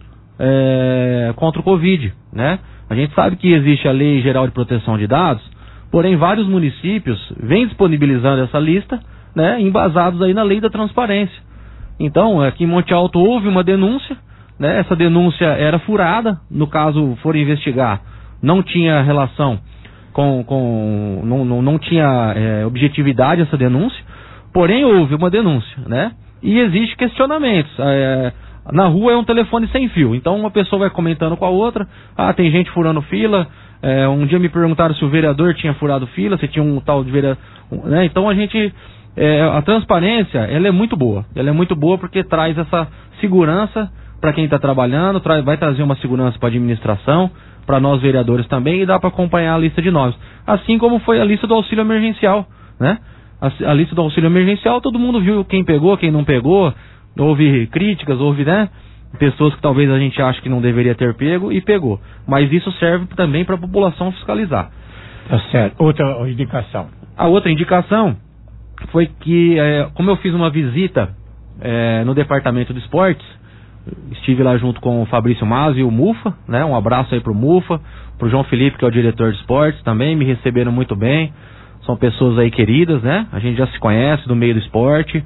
é, contra o Covid, né? A gente sabe que existe a Lei Geral de Proteção de Dados, porém vários municípios vêm disponibilizando essa lista, né, embasados aí na Lei da Transparência. Então, aqui em Monte Alto houve uma denúncia, né, essa denúncia era furada, no caso for investigar, não tinha relação com, com não, não, não tinha é, objetividade essa denúncia, porém houve uma denúncia, né, e existe questionamentos. É, na rua é um telefone sem fio, então uma pessoa vai comentando com a outra, ah, tem gente furando fila. É, um dia me perguntaram se o vereador tinha furado fila, se tinha um tal de vereador, né? Então a gente, é, a transparência, ela é muito boa, ela é muito boa porque traz essa segurança para quem está trabalhando, tra vai trazer uma segurança para a administração, para nós vereadores também, e dá para acompanhar a lista de nomes, assim como foi a lista do auxílio emergencial, né? A, a lista do auxílio emergencial, todo mundo viu quem pegou, quem não pegou, houve críticas, houve, né? Pessoas que talvez a gente ache que não deveria ter pego e pegou. Mas isso serve também para a população fiscalizar. Tá certo. Outra indicação. A outra indicação foi que, é, como eu fiz uma visita é, no Departamento de Esportes, estive lá junto com o Fabrício Mazzi e o Mufa, né? Um abraço aí pro Mufa, pro João Felipe, que é o diretor de esportes também, me receberam muito bem. São pessoas aí queridas, né? A gente já se conhece do meio do esporte.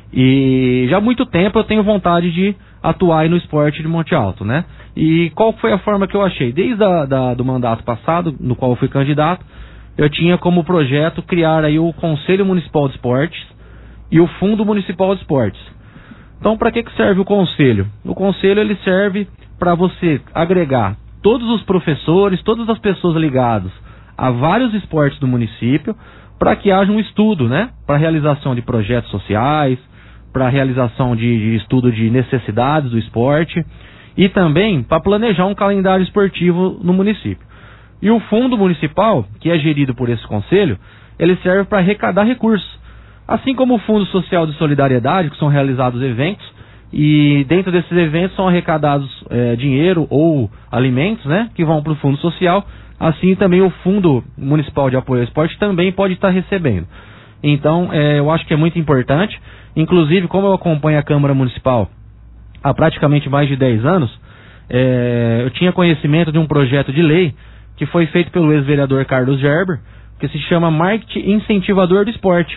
E já há muito tempo eu tenho vontade de atuar aí no esporte de Monte Alto, né? E qual foi a forma que eu achei? Desde a, da, do mandato passado, no qual eu fui candidato, eu tinha como projeto criar aí o Conselho Municipal de Esportes e o Fundo Municipal de Esportes. Então, para que que serve o conselho? O conselho ele serve para você agregar todos os professores, todas as pessoas ligadas a vários esportes do município, para que haja um estudo, né? Para realização de projetos sociais, para a realização de, de estudo de necessidades do esporte e também para planejar um calendário esportivo no município. E o fundo municipal, que é gerido por esse conselho, ele serve para arrecadar recursos. Assim como o Fundo Social de Solidariedade, que são realizados eventos, e dentro desses eventos são arrecadados é, dinheiro ou alimentos, né, que vão para o Fundo Social, assim também o Fundo Municipal de Apoio ao Esporte também pode estar recebendo. Então, é, eu acho que é muito importante. Inclusive, como eu acompanho a Câmara Municipal há praticamente mais de dez anos, é, eu tinha conhecimento de um projeto de lei que foi feito pelo ex-vereador Carlos Gerber, que se chama Marketing Incentivador do Esporte.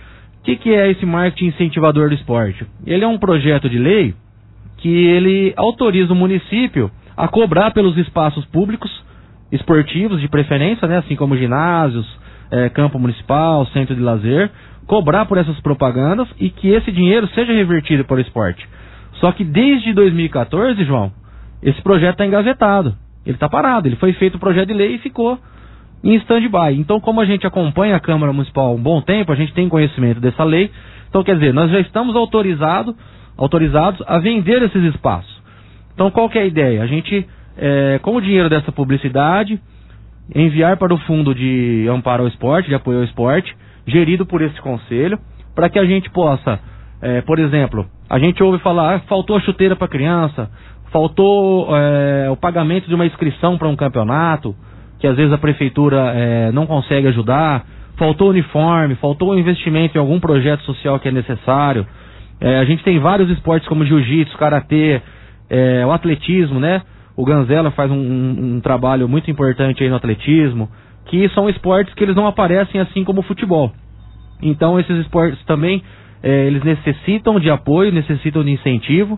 O que, que é esse Marketing Incentivador do Esporte? Ele é um projeto de lei que ele autoriza o município a cobrar pelos espaços públicos esportivos, de preferência, né, assim como ginásios, é, campo municipal, centro de lazer, cobrar por essas propagandas e que esse dinheiro seja revertido para o esporte. Só que desde dois mil e quatorze, João, esse projeto está engavetado. Ele está parado, ele foi feito o projeto de lei e ficou em stand-by. Então, como a gente acompanha a Câmara Municipal há um bom tempo, a gente tem conhecimento dessa lei. Então, quer dizer, nós já estamos autorizado, autorizados a vender esses espaços. Então, qual que é a ideia? A gente, é, com o dinheiro dessa publicidade, enviar para o Fundo de Amparo ao Esporte, de Apoio ao Esporte, gerido por esse conselho, para que a gente possa, é, por exemplo, a gente ouve falar, ah, faltou a chuteira para criança, faltou é, o pagamento de uma inscrição para um campeonato. que às vezes a prefeitura é, não consegue ajudar, faltou uniforme, faltou investimento em algum projeto social que é necessário. É, a gente tem vários esportes como jiu-jitsu, karatê, é, o atletismo, né? O Ganzella faz um, um, um trabalho muito importante aí no atletismo, que são esportes que eles não aparecem assim como o futebol. Então esses esportes também, é, eles necessitam de apoio, necessitam de incentivo,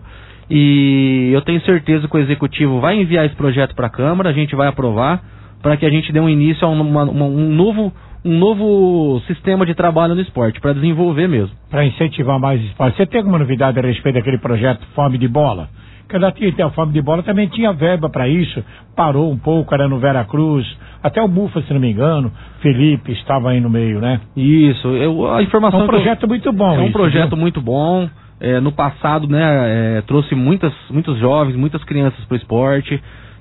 e eu tenho certeza que o Executivo vai enviar esse projeto para a Câmara, a gente vai aprovar, para que a gente dê um início a uma, uma, um, novo, um novo sistema de trabalho no esporte, para desenvolver mesmo. Para incentivar mais esporte. Você tem alguma novidade a respeito daquele projeto Fome de Bola? Que ela tinha, a Fome de Bola também tinha verba para isso, parou um pouco, era no Veracruz, até o Bufa, se não me engano, Felipe estava aí no meio, né? Isso, eu, a informação... É um projeto eu, muito bom. É um isso, projeto viu? muito bom, é, no passado, né, é, trouxe muitas, muitos jovens, muitas crianças para o esporte,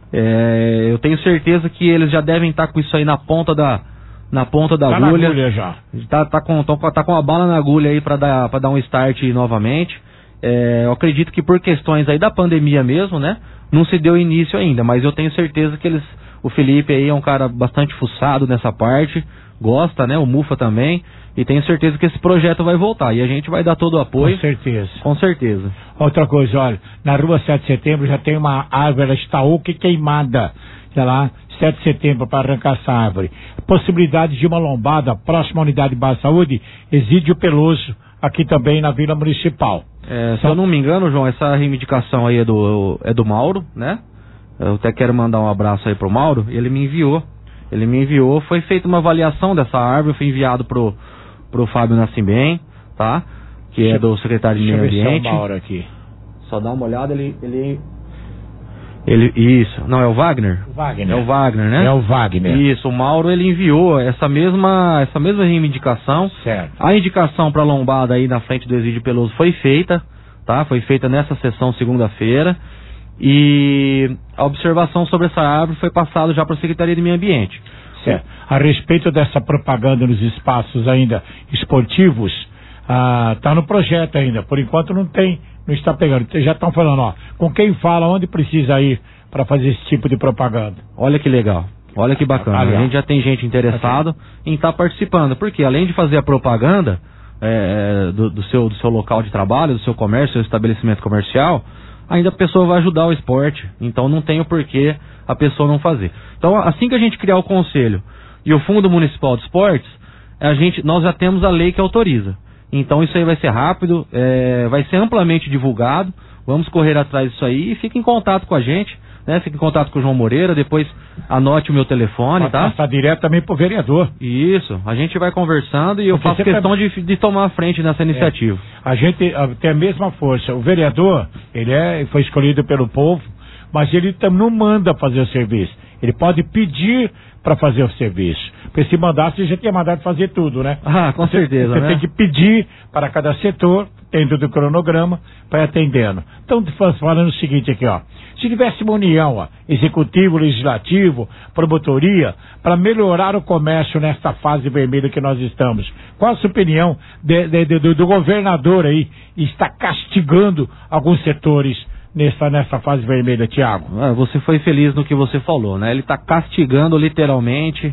é, eu tenho certeza que eles já devem estar com isso aí na ponta da, na ponta da tá agulha. Na agulha já. Tá, tá, com, tá com a bala na agulha aí para dar, para dar um start novamente. É, eu acredito que por questões aí da pandemia mesmo, né, não se deu início ainda, mas eu tenho certeza que eles, o Felipe aí é um cara bastante fuçado nessa parte, gosta, né, o Mufa também, e tenho certeza que esse projeto vai voltar, e a gente vai dar todo o apoio. Com certeza. Com certeza. Outra coisa, olha, na rua sete de setembro já tem uma árvore, ela está oca queimada, sei lá, sete de setembro para arrancar essa árvore. Possibilidade de uma lombada, próxima à unidade de base de saúde, Exídio Peloso, aqui também na Vila Municipal. É, se eu não me engano, João, essa reivindicação aí é do, é do Mauro, né? Eu até quero mandar um abraço aí pro Mauro, ele me enviou, ele me enviou, foi feita uma avaliação dessa árvore, foi enviado pro, pro Fábio Nascimento, tá? Que é do secretário de Meio Ambiente. Deixa eu ver se é o Mauro aqui. Só dá uma olhada, ele... ele... Ele, isso, não, é o Wagner? Wagner. É o Wagner, né? É o Wagner. Isso, o Mauro, ele enviou essa mesma, essa mesma reivindicação. Certo. A indicação para lombada aí na frente do Exídio Peloso foi feita, tá? Foi feita nessa sessão segunda-feira. E a observação sobre essa árvore foi passada já para a Secretaria de Meio Ambiente. Certo. A respeito dessa propaganda nos espaços ainda esportivos, ah, tá no projeto ainda. Por enquanto não tem... Não está pegando. Já estão falando, ó, com quem fala, onde precisa ir para fazer esse tipo de propaganda. Olha que legal, olha que bacana. Aliás. A gente já tem gente interessada okay. em estar tá participando, porque além de fazer a propaganda é, do, do, seu, do seu local de trabalho, do seu comércio, do seu estabelecimento comercial, ainda a pessoa vai ajudar o esporte. Então não tem o porquê a pessoa não fazer. Então assim que a gente criar o conselho e o Fundo Municipal de Esportes, a gente, nós já temos a lei que autoriza. Então isso aí vai ser rápido, é, vai ser amplamente divulgado, vamos correr atrás disso aí e fique em contato com a gente, né? Fique em contato com o João Moreira, depois anote o meu telefone, tá? Passar direto também pro vereador. Isso, a gente vai conversando e eu Porque faço questão de, de tomar a frente nessa iniciativa. É. A gente tem a mesma força, o vereador, ele é, foi escolhido pelo povo, mas ele não manda fazer o serviço, ele pode pedir para fazer o serviço. Porque se mandasse, você já tinha mandado fazer tudo, né? Ah, com você, certeza, Você né? tem que pedir para cada setor, dentro do cronograma, para ir atendendo. Então, falando o seguinte aqui, ó. Se tivesse uma união, ó, executivo, legislativo, promotoria, para melhorar o comércio nesta fase vermelha que nós estamos, qual a sua opinião de, de, de, do, do governador aí, está castigando alguns setores Nessa, nessa fase vermelha, Tiago? Ah, você foi feliz no que você falou, né? Ele está castigando literalmente.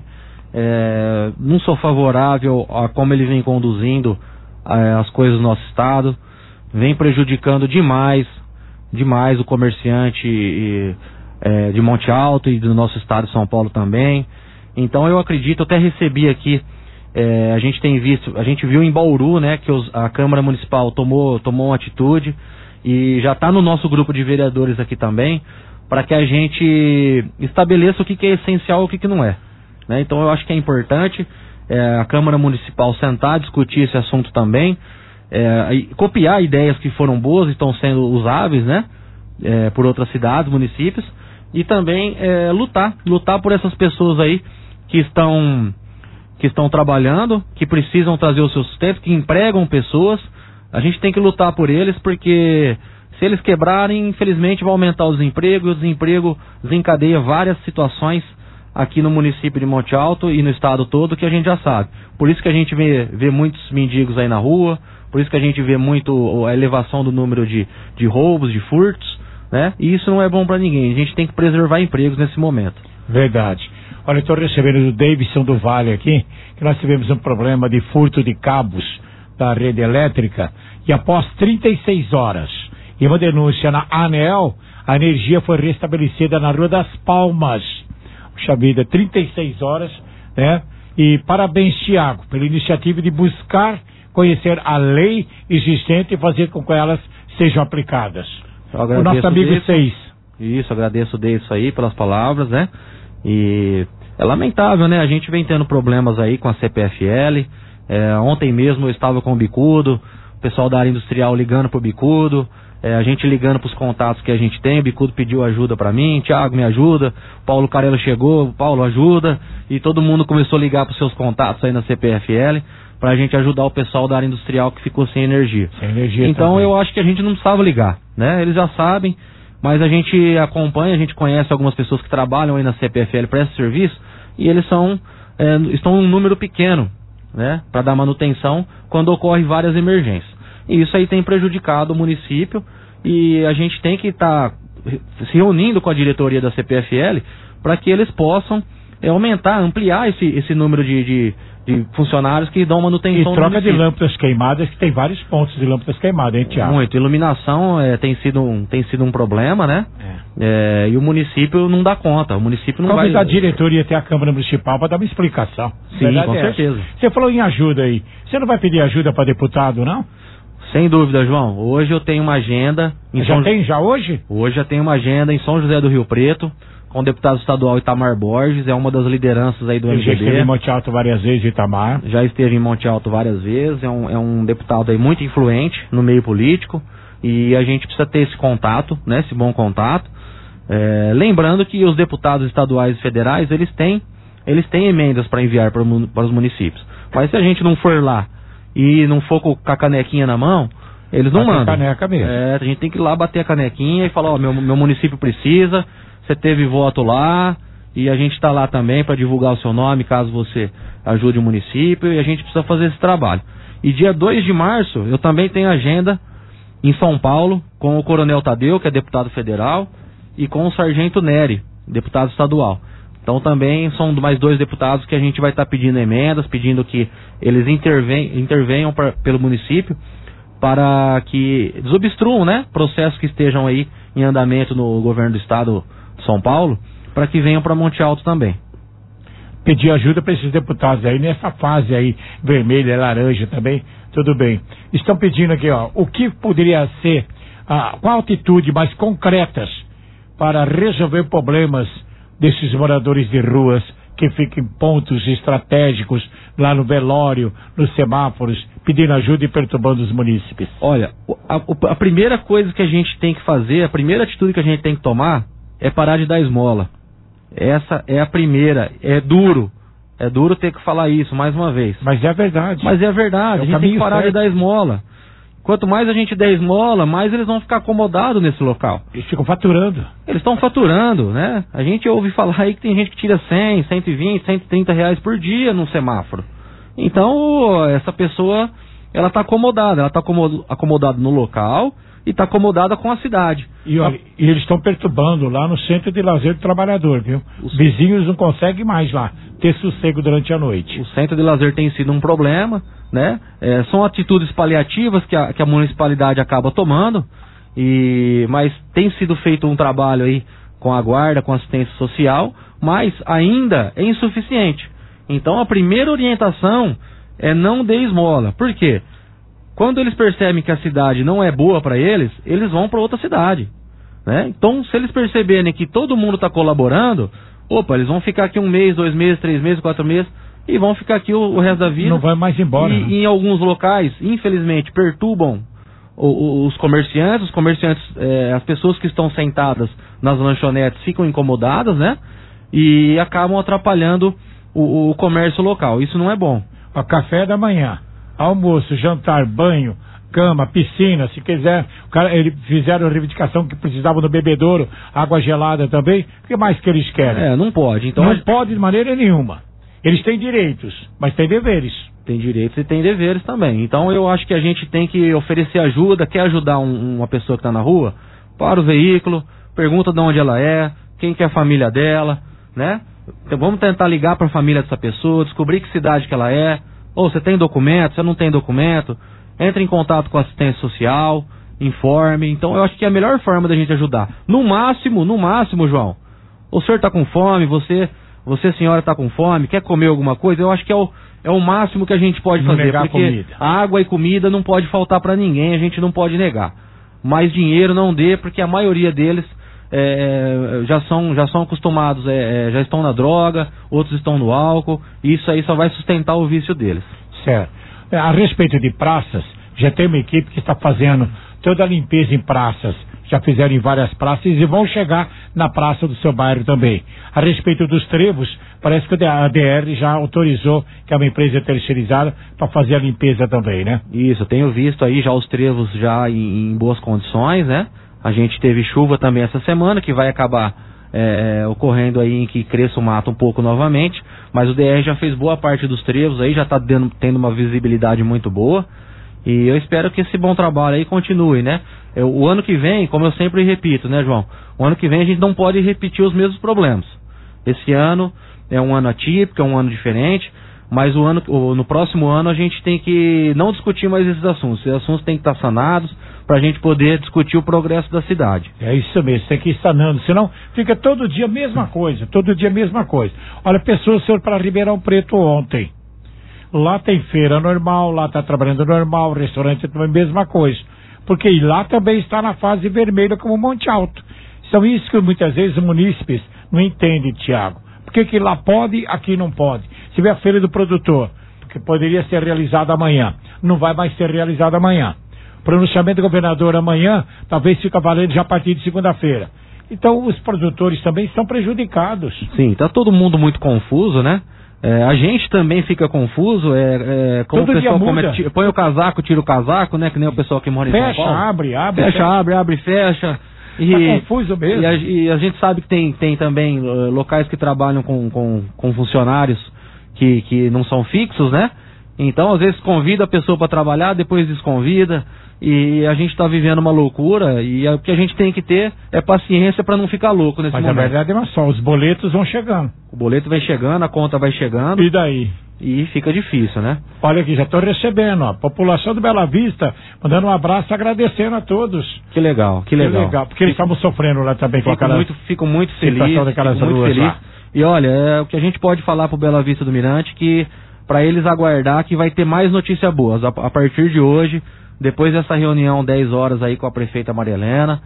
É, não sou favorável a como ele vem conduzindo é, as coisas no nosso estado. Vem prejudicando demais, demais o comerciante e, é, de Monte Alto e do nosso estado de São Paulo também. Então eu acredito, eu até recebi aqui, é, a gente tem visto, a gente viu em Bauru, né, que os, a Câmara Municipal tomou, tomou uma atitude. E já está no nosso grupo de vereadores aqui também, para que a gente estabeleça o que, que é essencial e o que, que não é, né? Então eu acho que é importante é, a Câmara Municipal sentar, discutir esse assunto também, é, copiar ideias que foram boas e estão sendo usáveis, né? É, por outras cidades, municípios, e também é, lutar, lutar por essas pessoas aí que estão, que estão trabalhando, que precisam trazer o seu sustento, que empregam pessoas. A gente tem que lutar por eles, porque se eles quebrarem, infelizmente vai aumentar o desemprego, e o desemprego desencadeia várias situações aqui no município de Monte Alto e no estado todo, que a gente já sabe. Por isso que a gente vê, vê muitos mendigos aí na rua, por isso que a gente vê muito a elevação do número de, de roubos, de furtos, né? E isso não é bom para ninguém, a gente tem que preservar empregos nesse momento. Verdade. Olha, eu estou recebendo do Davidson do Vale aqui, que nós tivemos um problema de furto de cabos da rede elétrica, e após trinta e seis horas e uma denúncia na ANEEL, a energia foi restabelecida na Rua das Palmas. Puxa vida, trinta e seis horas, né? E parabéns, Tiago, pela iniciativa de buscar conhecer a lei existente e fazer com que elas sejam aplicadas. O nosso amigo Seis. Isso, agradeço disso aí pelas palavras, né? E é lamentável, né? A gente vem tendo problemas aí com a C P F L. É, ontem mesmo eu estava com o Bicudo, o pessoal da área industrial ligando pro Bicudo, é, a gente ligando pros contatos que a gente tem. O Bicudo pediu ajuda pra mim, Thiago me ajuda, Paulo Carello chegou, Paulo ajuda, e todo mundo começou a ligar pros seus contatos aí na C P F L pra gente ajudar o pessoal da área industrial que ficou sem energia. Sem energia então também. Eu acho que a gente não precisava ligar, né? Eles já sabem, mas a gente acompanha, a gente conhece algumas pessoas que trabalham aí na C P F L para esse serviço, e eles são, é, estão em um número pequeno, né, para dar manutenção quando ocorre várias emergências. E isso aí tem prejudicado o município, e a gente tem que estar tá se reunindo com a diretoria da C P F L para que eles possam é, aumentar, ampliar esse, esse número de, de, de funcionários que dão manutenção. E troca de lâmpadas queimadas, que tem vários pontos de lâmpadas queimadas, hein, Tiago? Muito. Iluminação é, tem, sido um, tem sido um problema, né? É. É, e o município não dá conta. O município não Talvez vai... a diretoria ter a Câmara Municipal para dar uma explicação. Sim, Verdade com é certeza. essa. Você falou em ajuda aí. Você não vai pedir ajuda para deputado, não? Sem dúvida, João. Hoje eu tenho uma agenda... Em já São... tem, já hoje? Hoje já tenho uma agenda em São José do Rio Preto, com o deputado estadual Itamar Borges, é uma das lideranças aí do Ele M G B. já esteve em Monte Alto várias vezes, Itamar. Já esteve em Monte Alto várias vezes, é um, é um deputado aí muito influente no meio político, e a gente precisa ter esse contato, né, esse bom contato. É, lembrando que os deputados estaduais e federais, eles têm, eles têm emendas para enviar para, para os municípios. Mas se a gente não for lá e não for com a canequinha na mão, eles não mandam. Caneca mesmo. É, a gente tem que ir lá bater a canequinha e falar, ó, meu, meu município precisa, você teve voto lá, e a gente está lá também para divulgar o seu nome, caso você ajude o município, e a gente precisa fazer esse trabalho. E dia dois de março, eu também tenho agenda em São Paulo, com o Coronel Tadeu, que é deputado federal, e com o Sargento Nery, deputado estadual. Então também são mais dois deputados que a gente vai estar tá pedindo emendas, pedindo que eles interven, intervenham pra, pelo município, para que desobstruam, né, processos que estejam aí em andamento no governo do estado de São Paulo, para que venham para Monte Alto também. Pedir ajuda para esses deputados aí, nessa fase aí, vermelha, laranja também, tudo bem. Estão pedindo aqui, ó, o que poderia ser, ah, qual atitude mais concretas para resolver problemas desses moradores de ruas que ficam em pontos estratégicos, lá no velório, nos semáforos, pedindo ajuda e perturbando os munícipes? Olha, a, a primeira coisa que a gente tem que fazer, a primeira atitude que a gente tem que tomar é parar de dar esmola. Essa é a primeira. É duro. É duro ter que falar isso mais uma vez. Mas é verdade. Mas é verdade. É a gente tem que parar certo. de dar esmola. Quanto mais a gente der esmola, mais eles vão ficar acomodados nesse local. Eles ficam faturando. Eles estão faturando, né? A gente ouve falar aí que tem gente que tira cem, cento e vinte, cento e trinta reais por dia num semáforo. Então, essa pessoa, ela está acomodada. Ela está acomodada no local e está acomodada com a cidade. E, olha, a... e eles estão perturbando lá no Centro de Lazer do Trabalhador, viu? Os vizinhos não conseguem mais lá ter sossego durante a noite. O Centro de Lazer tem sido um problema, né? É, são atitudes paliativas que a, que a municipalidade acaba tomando, e, mas tem sido feito um trabalho aí com a guarda, com assistência social, mas ainda é insuficiente. Então a primeira orientação é não dê esmola. Por quê? Quando eles percebem que a cidade não é boa para eles, eles vão para outra cidade, né? Então, se eles perceberem que todo mundo está colaborando, opa, eles vão ficar aqui um mês, dois meses, três meses, quatro meses, e vão ficar aqui o, o resto da vida. Não vai mais embora. E, e em alguns locais, infelizmente, perturbam o, o, os comerciantes, os comerciantes, é, as pessoas que estão sentadas nas lanchonetes ficam incomodadas, né? E acabam atrapalhando o, o comércio local. Isso não é bom. O café da manhã, almoço, jantar, banho, cama, piscina, se quiser, o cara, eles fizeram a reivindicação que precisavam do bebedouro, água gelada também, o que mais que eles querem? É, não pode. Então, não pode de maneira nenhuma. Eles têm direitos, mas têm deveres. Tem direitos e tem deveres também. Então eu acho que a gente tem que oferecer ajuda, quer ajudar um, uma pessoa que está na rua, para o veículo, pergunta de onde ela é, quem que é a família dela, né? Então, vamos tentar ligar para a família dessa pessoa, descobrir que cidade que ela é, ou você tem documento, você não tem documento, entre em contato com a assistência social, informe. Então eu acho que é a melhor forma da gente ajudar. No máximo, no máximo, João, o senhor está com fome, você, você senhora está com fome, quer comer alguma coisa, eu acho que é o, é o máximo que a gente pode não fazer, negar porque comida. água e comida não pode faltar para ninguém, a gente não pode negar. Mas dinheiro não dê, porque a maioria deles é, já, são, já são acostumados, é, já estão na droga, outros estão no álcool, e isso aí só vai sustentar o vício deles. Certo. A respeito de praças, já tem uma equipe que está fazendo toda a limpeza em praças, já fizeram em várias praças e vão chegar na praça do seu bairro também. A respeito dos trevos, parece que a D R já autorizou, que é uma empresa terceirizada, para fazer a limpeza também, né? Isso, eu tenho visto aí já os trevos já em, em boas condições, né? A gente teve chuva também essa semana, que vai acabar é, ocorrendo aí em que cresça o mato um pouco novamente, mas o D R já fez boa parte dos trevos aí, já está tendo uma visibilidade muito boa. E eu espero que esse bom trabalho aí continue, né? Eu, o ano que vem, como eu sempre repito, né, João? O ano que vem a gente não pode repetir os mesmos problemas. Esse ano é um ano atípico, é um ano diferente, mas o ano, o, no próximo ano a gente tem que não discutir mais esses assuntos. Esses assuntos têm que estar sanados para a gente poder discutir o progresso da cidade. É isso mesmo, tem que ir sanando, senão fica todo dia a mesma coisa, todo dia a mesma coisa. Olha, pessoas foram para Ribeirão Preto ontem. Lá tem feira normal, lá está trabalhando normal, o restaurante também a mesma coisa. Porque lá também está na fase vermelha como Monte Alto. São isso que muitas vezes os munícipes não entendem, Tiago. Por que que lá pode, aqui não pode? Se vê a feira do produtor, porque poderia ser realizada amanhã, não vai mais ser realizada amanhã. O pronunciamento do governador amanhã, talvez fica valendo já a partir de segunda-feira. Então os produtores também estão prejudicados. Sim, está todo mundo muito confuso, né? É, a gente também fica confuso, é, é, como Todo o pessoal dia muda. come, põe o casaco, tira o casaco, né? Que nem o pessoal que mora em Fecha, São Paulo. abre, abre. Fecha, fecha. abre, abre, fecha. E, tá confuso mesmo. E a, e a gente sabe que tem, tem também uh, locais que trabalham com, com, com funcionários que, que não são fixos, né? Então, às vezes, convida a pessoa para trabalhar, depois desconvida. E a gente está vivendo uma loucura. E o que a gente tem que ter é paciência para não ficar louco nesse Mas momento. Mas a verdade é uma só, os boletos vão chegando. O boleto vai chegando, a conta vai chegando. E daí? E fica difícil, né? Olha aqui, já estou recebendo, ó. População do Bela Vista, mandando um abraço, agradecendo a todos. Que legal, que legal. Que legal, porque eles estavam sofrendo lá também com aquela muito, fico muito feliz, fico muito ruas feliz. Lá. E olha, é o que a gente pode falar pro Bela Vista do Mirante, que para eles aguardar que vai ter mais notícias boas. A, a partir de hoje, depois dessa reunião dez horas aí com a prefeita Maria Helena,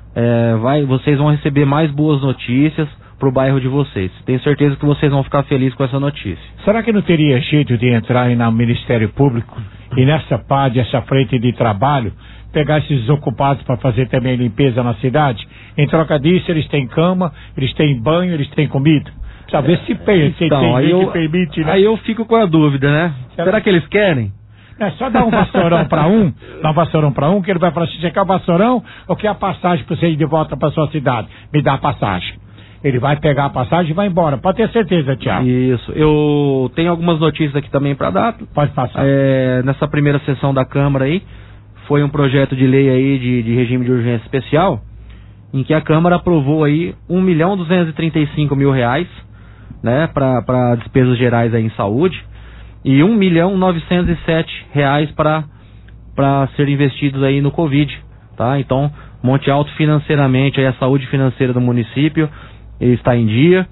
é, vai, vocês vão receber mais boas notícias pro bairro de vocês. Tenho certeza que vocês vão ficar felizes com essa notícia. Será que não teria jeito de entrar aí no Ministério Público e nessa P A D, essa frente de trabalho, pegar esses desocupados para fazer também limpeza na cidade? Em troca disso, eles têm cama, eles têm banho, eles têm comida. Precisa ver se, se então, tem aí eu, permite, né? Aí eu fico com a dúvida, né? Será, Será que eles querem? É só dar um vassourão para um, dar um vassourão para um, que ele vai falar assim, você quer o vassourão ou quer a passagem para você ir de volta para sua cidade? Me dá a passagem. Ele vai pegar a passagem e vai embora. Pode ter certeza, Tiago. Isso. Eu tenho algumas notícias aqui também para dar. Pode passar. É, nessa primeira sessão da Câmara aí, foi um projeto de lei aí de, de regime de urgência especial, em que a Câmara aprovou aí um milhão duzentos e trinta e cinco mil reais, né, para despesas gerais aí em saúde, e um milhão novecentos e sete reais para para ser investidos aí no Covid, tá? Então, Monte Alto financeiramente, aí a saúde financeira do município está em dia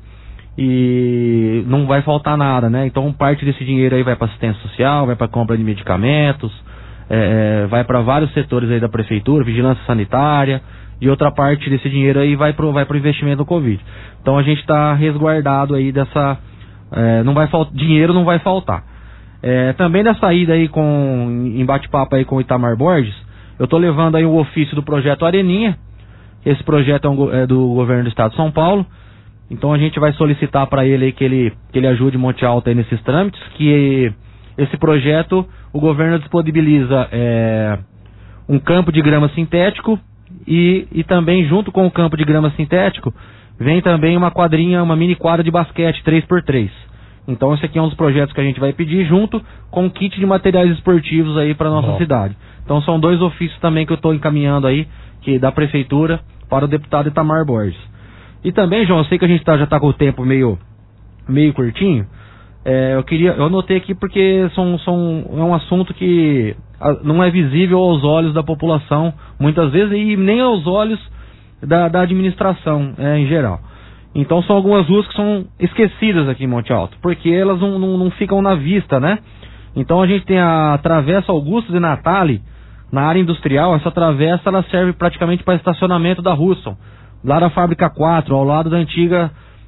e não vai faltar nada, né? Então, parte desse dinheiro aí vai para assistência social, vai para compra de medicamentos, é, vai para vários setores aí da prefeitura, vigilância sanitária, e outra parte desse dinheiro aí vai para vai pro investimento no Covid. Então, a gente está resguardado aí dessa... É, não vai faltar, dinheiro não vai faltar. É, também nessa ida aí com, em bate-papo aí com o Itamar Borges, eu tô levando aí o ofício do projeto Areninha. Esse projeto é, um, é do governo do estado de São Paulo. Então a gente vai solicitar para ele aí que ele que ele ajude Monte Alto aí nesses trâmites, que esse projeto o governo disponibiliza é, um campo de grama sintético e, e também junto com o campo de grama sintético vem também uma quadrinha, uma mini quadra de basquete três por três. Então esse aqui é um dos projetos que a gente vai pedir junto com o kit de materiais esportivos aí para nossa Bom. cidade. Então são dois ofícios também que eu estou encaminhando aí, que da prefeitura para o deputado Itamar Borges. E também, João, eu sei que a gente tá, já está com o tempo meio, meio curtinho, é, eu queria, eu anotei aqui porque são, são, é um assunto que não é visível aos olhos da população, muitas vezes, e nem aos olhos da, da administração é, em geral. Então são algumas ruas que são esquecidas aqui em Monte Alto, porque elas não, não, não ficam na vista, né? Então a gente tem a Travessa Augusto de Natali, na área industrial. Essa travessa ela serve praticamente para estacionamento da Hudson, lá da Fábrica quatro, ao lado da antiga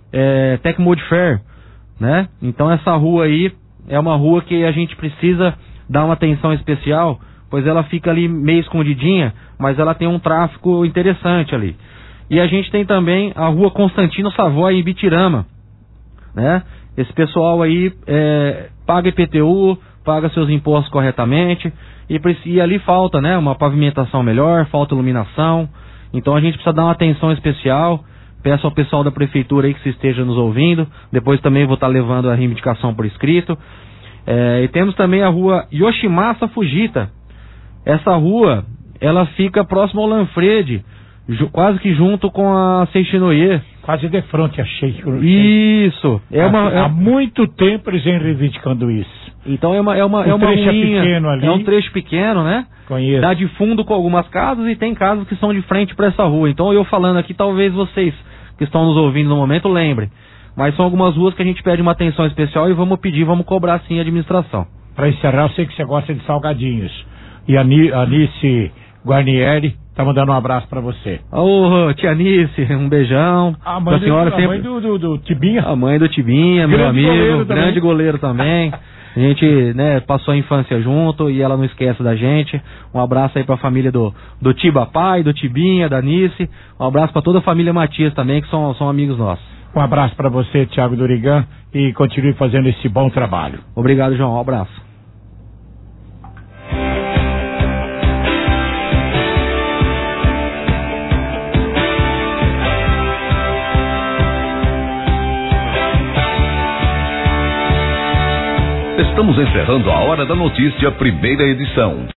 é, Tecmodifer, né? Então essa rua aí é uma rua que a gente precisa dar uma atenção especial, pois ela fica ali meio escondidinha, mas ela tem um tráfego interessante ali. E a gente tem também a rua Constantino Savoy em Ibitirama, né? Esse pessoal aí é, paga I P T U, paga seus impostos corretamente, e, e ali falta, né, uma pavimentação melhor, falta iluminação. Então a gente precisa dar uma atenção especial. Peço ao pessoal da prefeitura aí que se esteja nos ouvindo, depois também vou estar levando a reivindicação por escrito. É, e temos também a rua Yoshimasa Fujita. Essa rua, ela fica próximo ao Lanfredi, ju, quase que junto com a Seixinoye. Quase de frente a Seixinoye. Isso. É há, uma, é... há muito tempo eles vêm reivindicando isso. Então é uma, é uma, um é uma trecho ruinha, pequeno ali. É um trecho pequeno, né? Conheço. Dá de fundo com algumas casas e tem casas que são de frente para essa rua. Então eu falando aqui, talvez vocês que estão nos ouvindo no momento lembrem. Mas são algumas ruas que a gente pede uma atenção especial e vamos pedir, vamos cobrar sim a administração. Para encerrar, eu sei que você gosta de salgadinhos. E a Anice Guarnieri tá mandando um abraço para você. Ô, tia Anice, um beijão. A mãe, a senhora do, sempre... a mãe do, do, do Tibinha. A mãe do Tibinha, meu grande amigo, goleiro grande também. goleiro também. A gente, né, passou a infância junto e ela não esquece da gente. Um abraço aí pra família do, do Tiba Pai, do Tibinha, da Nice. Um abraço pra toda a família Matias também, que são, são amigos nossos. Um abraço pra você, Thiago Durigan, e continue fazendo esse bom trabalho. Obrigado, João. Um abraço. Estamos encerrando a Hora da Notícia, primeira edição.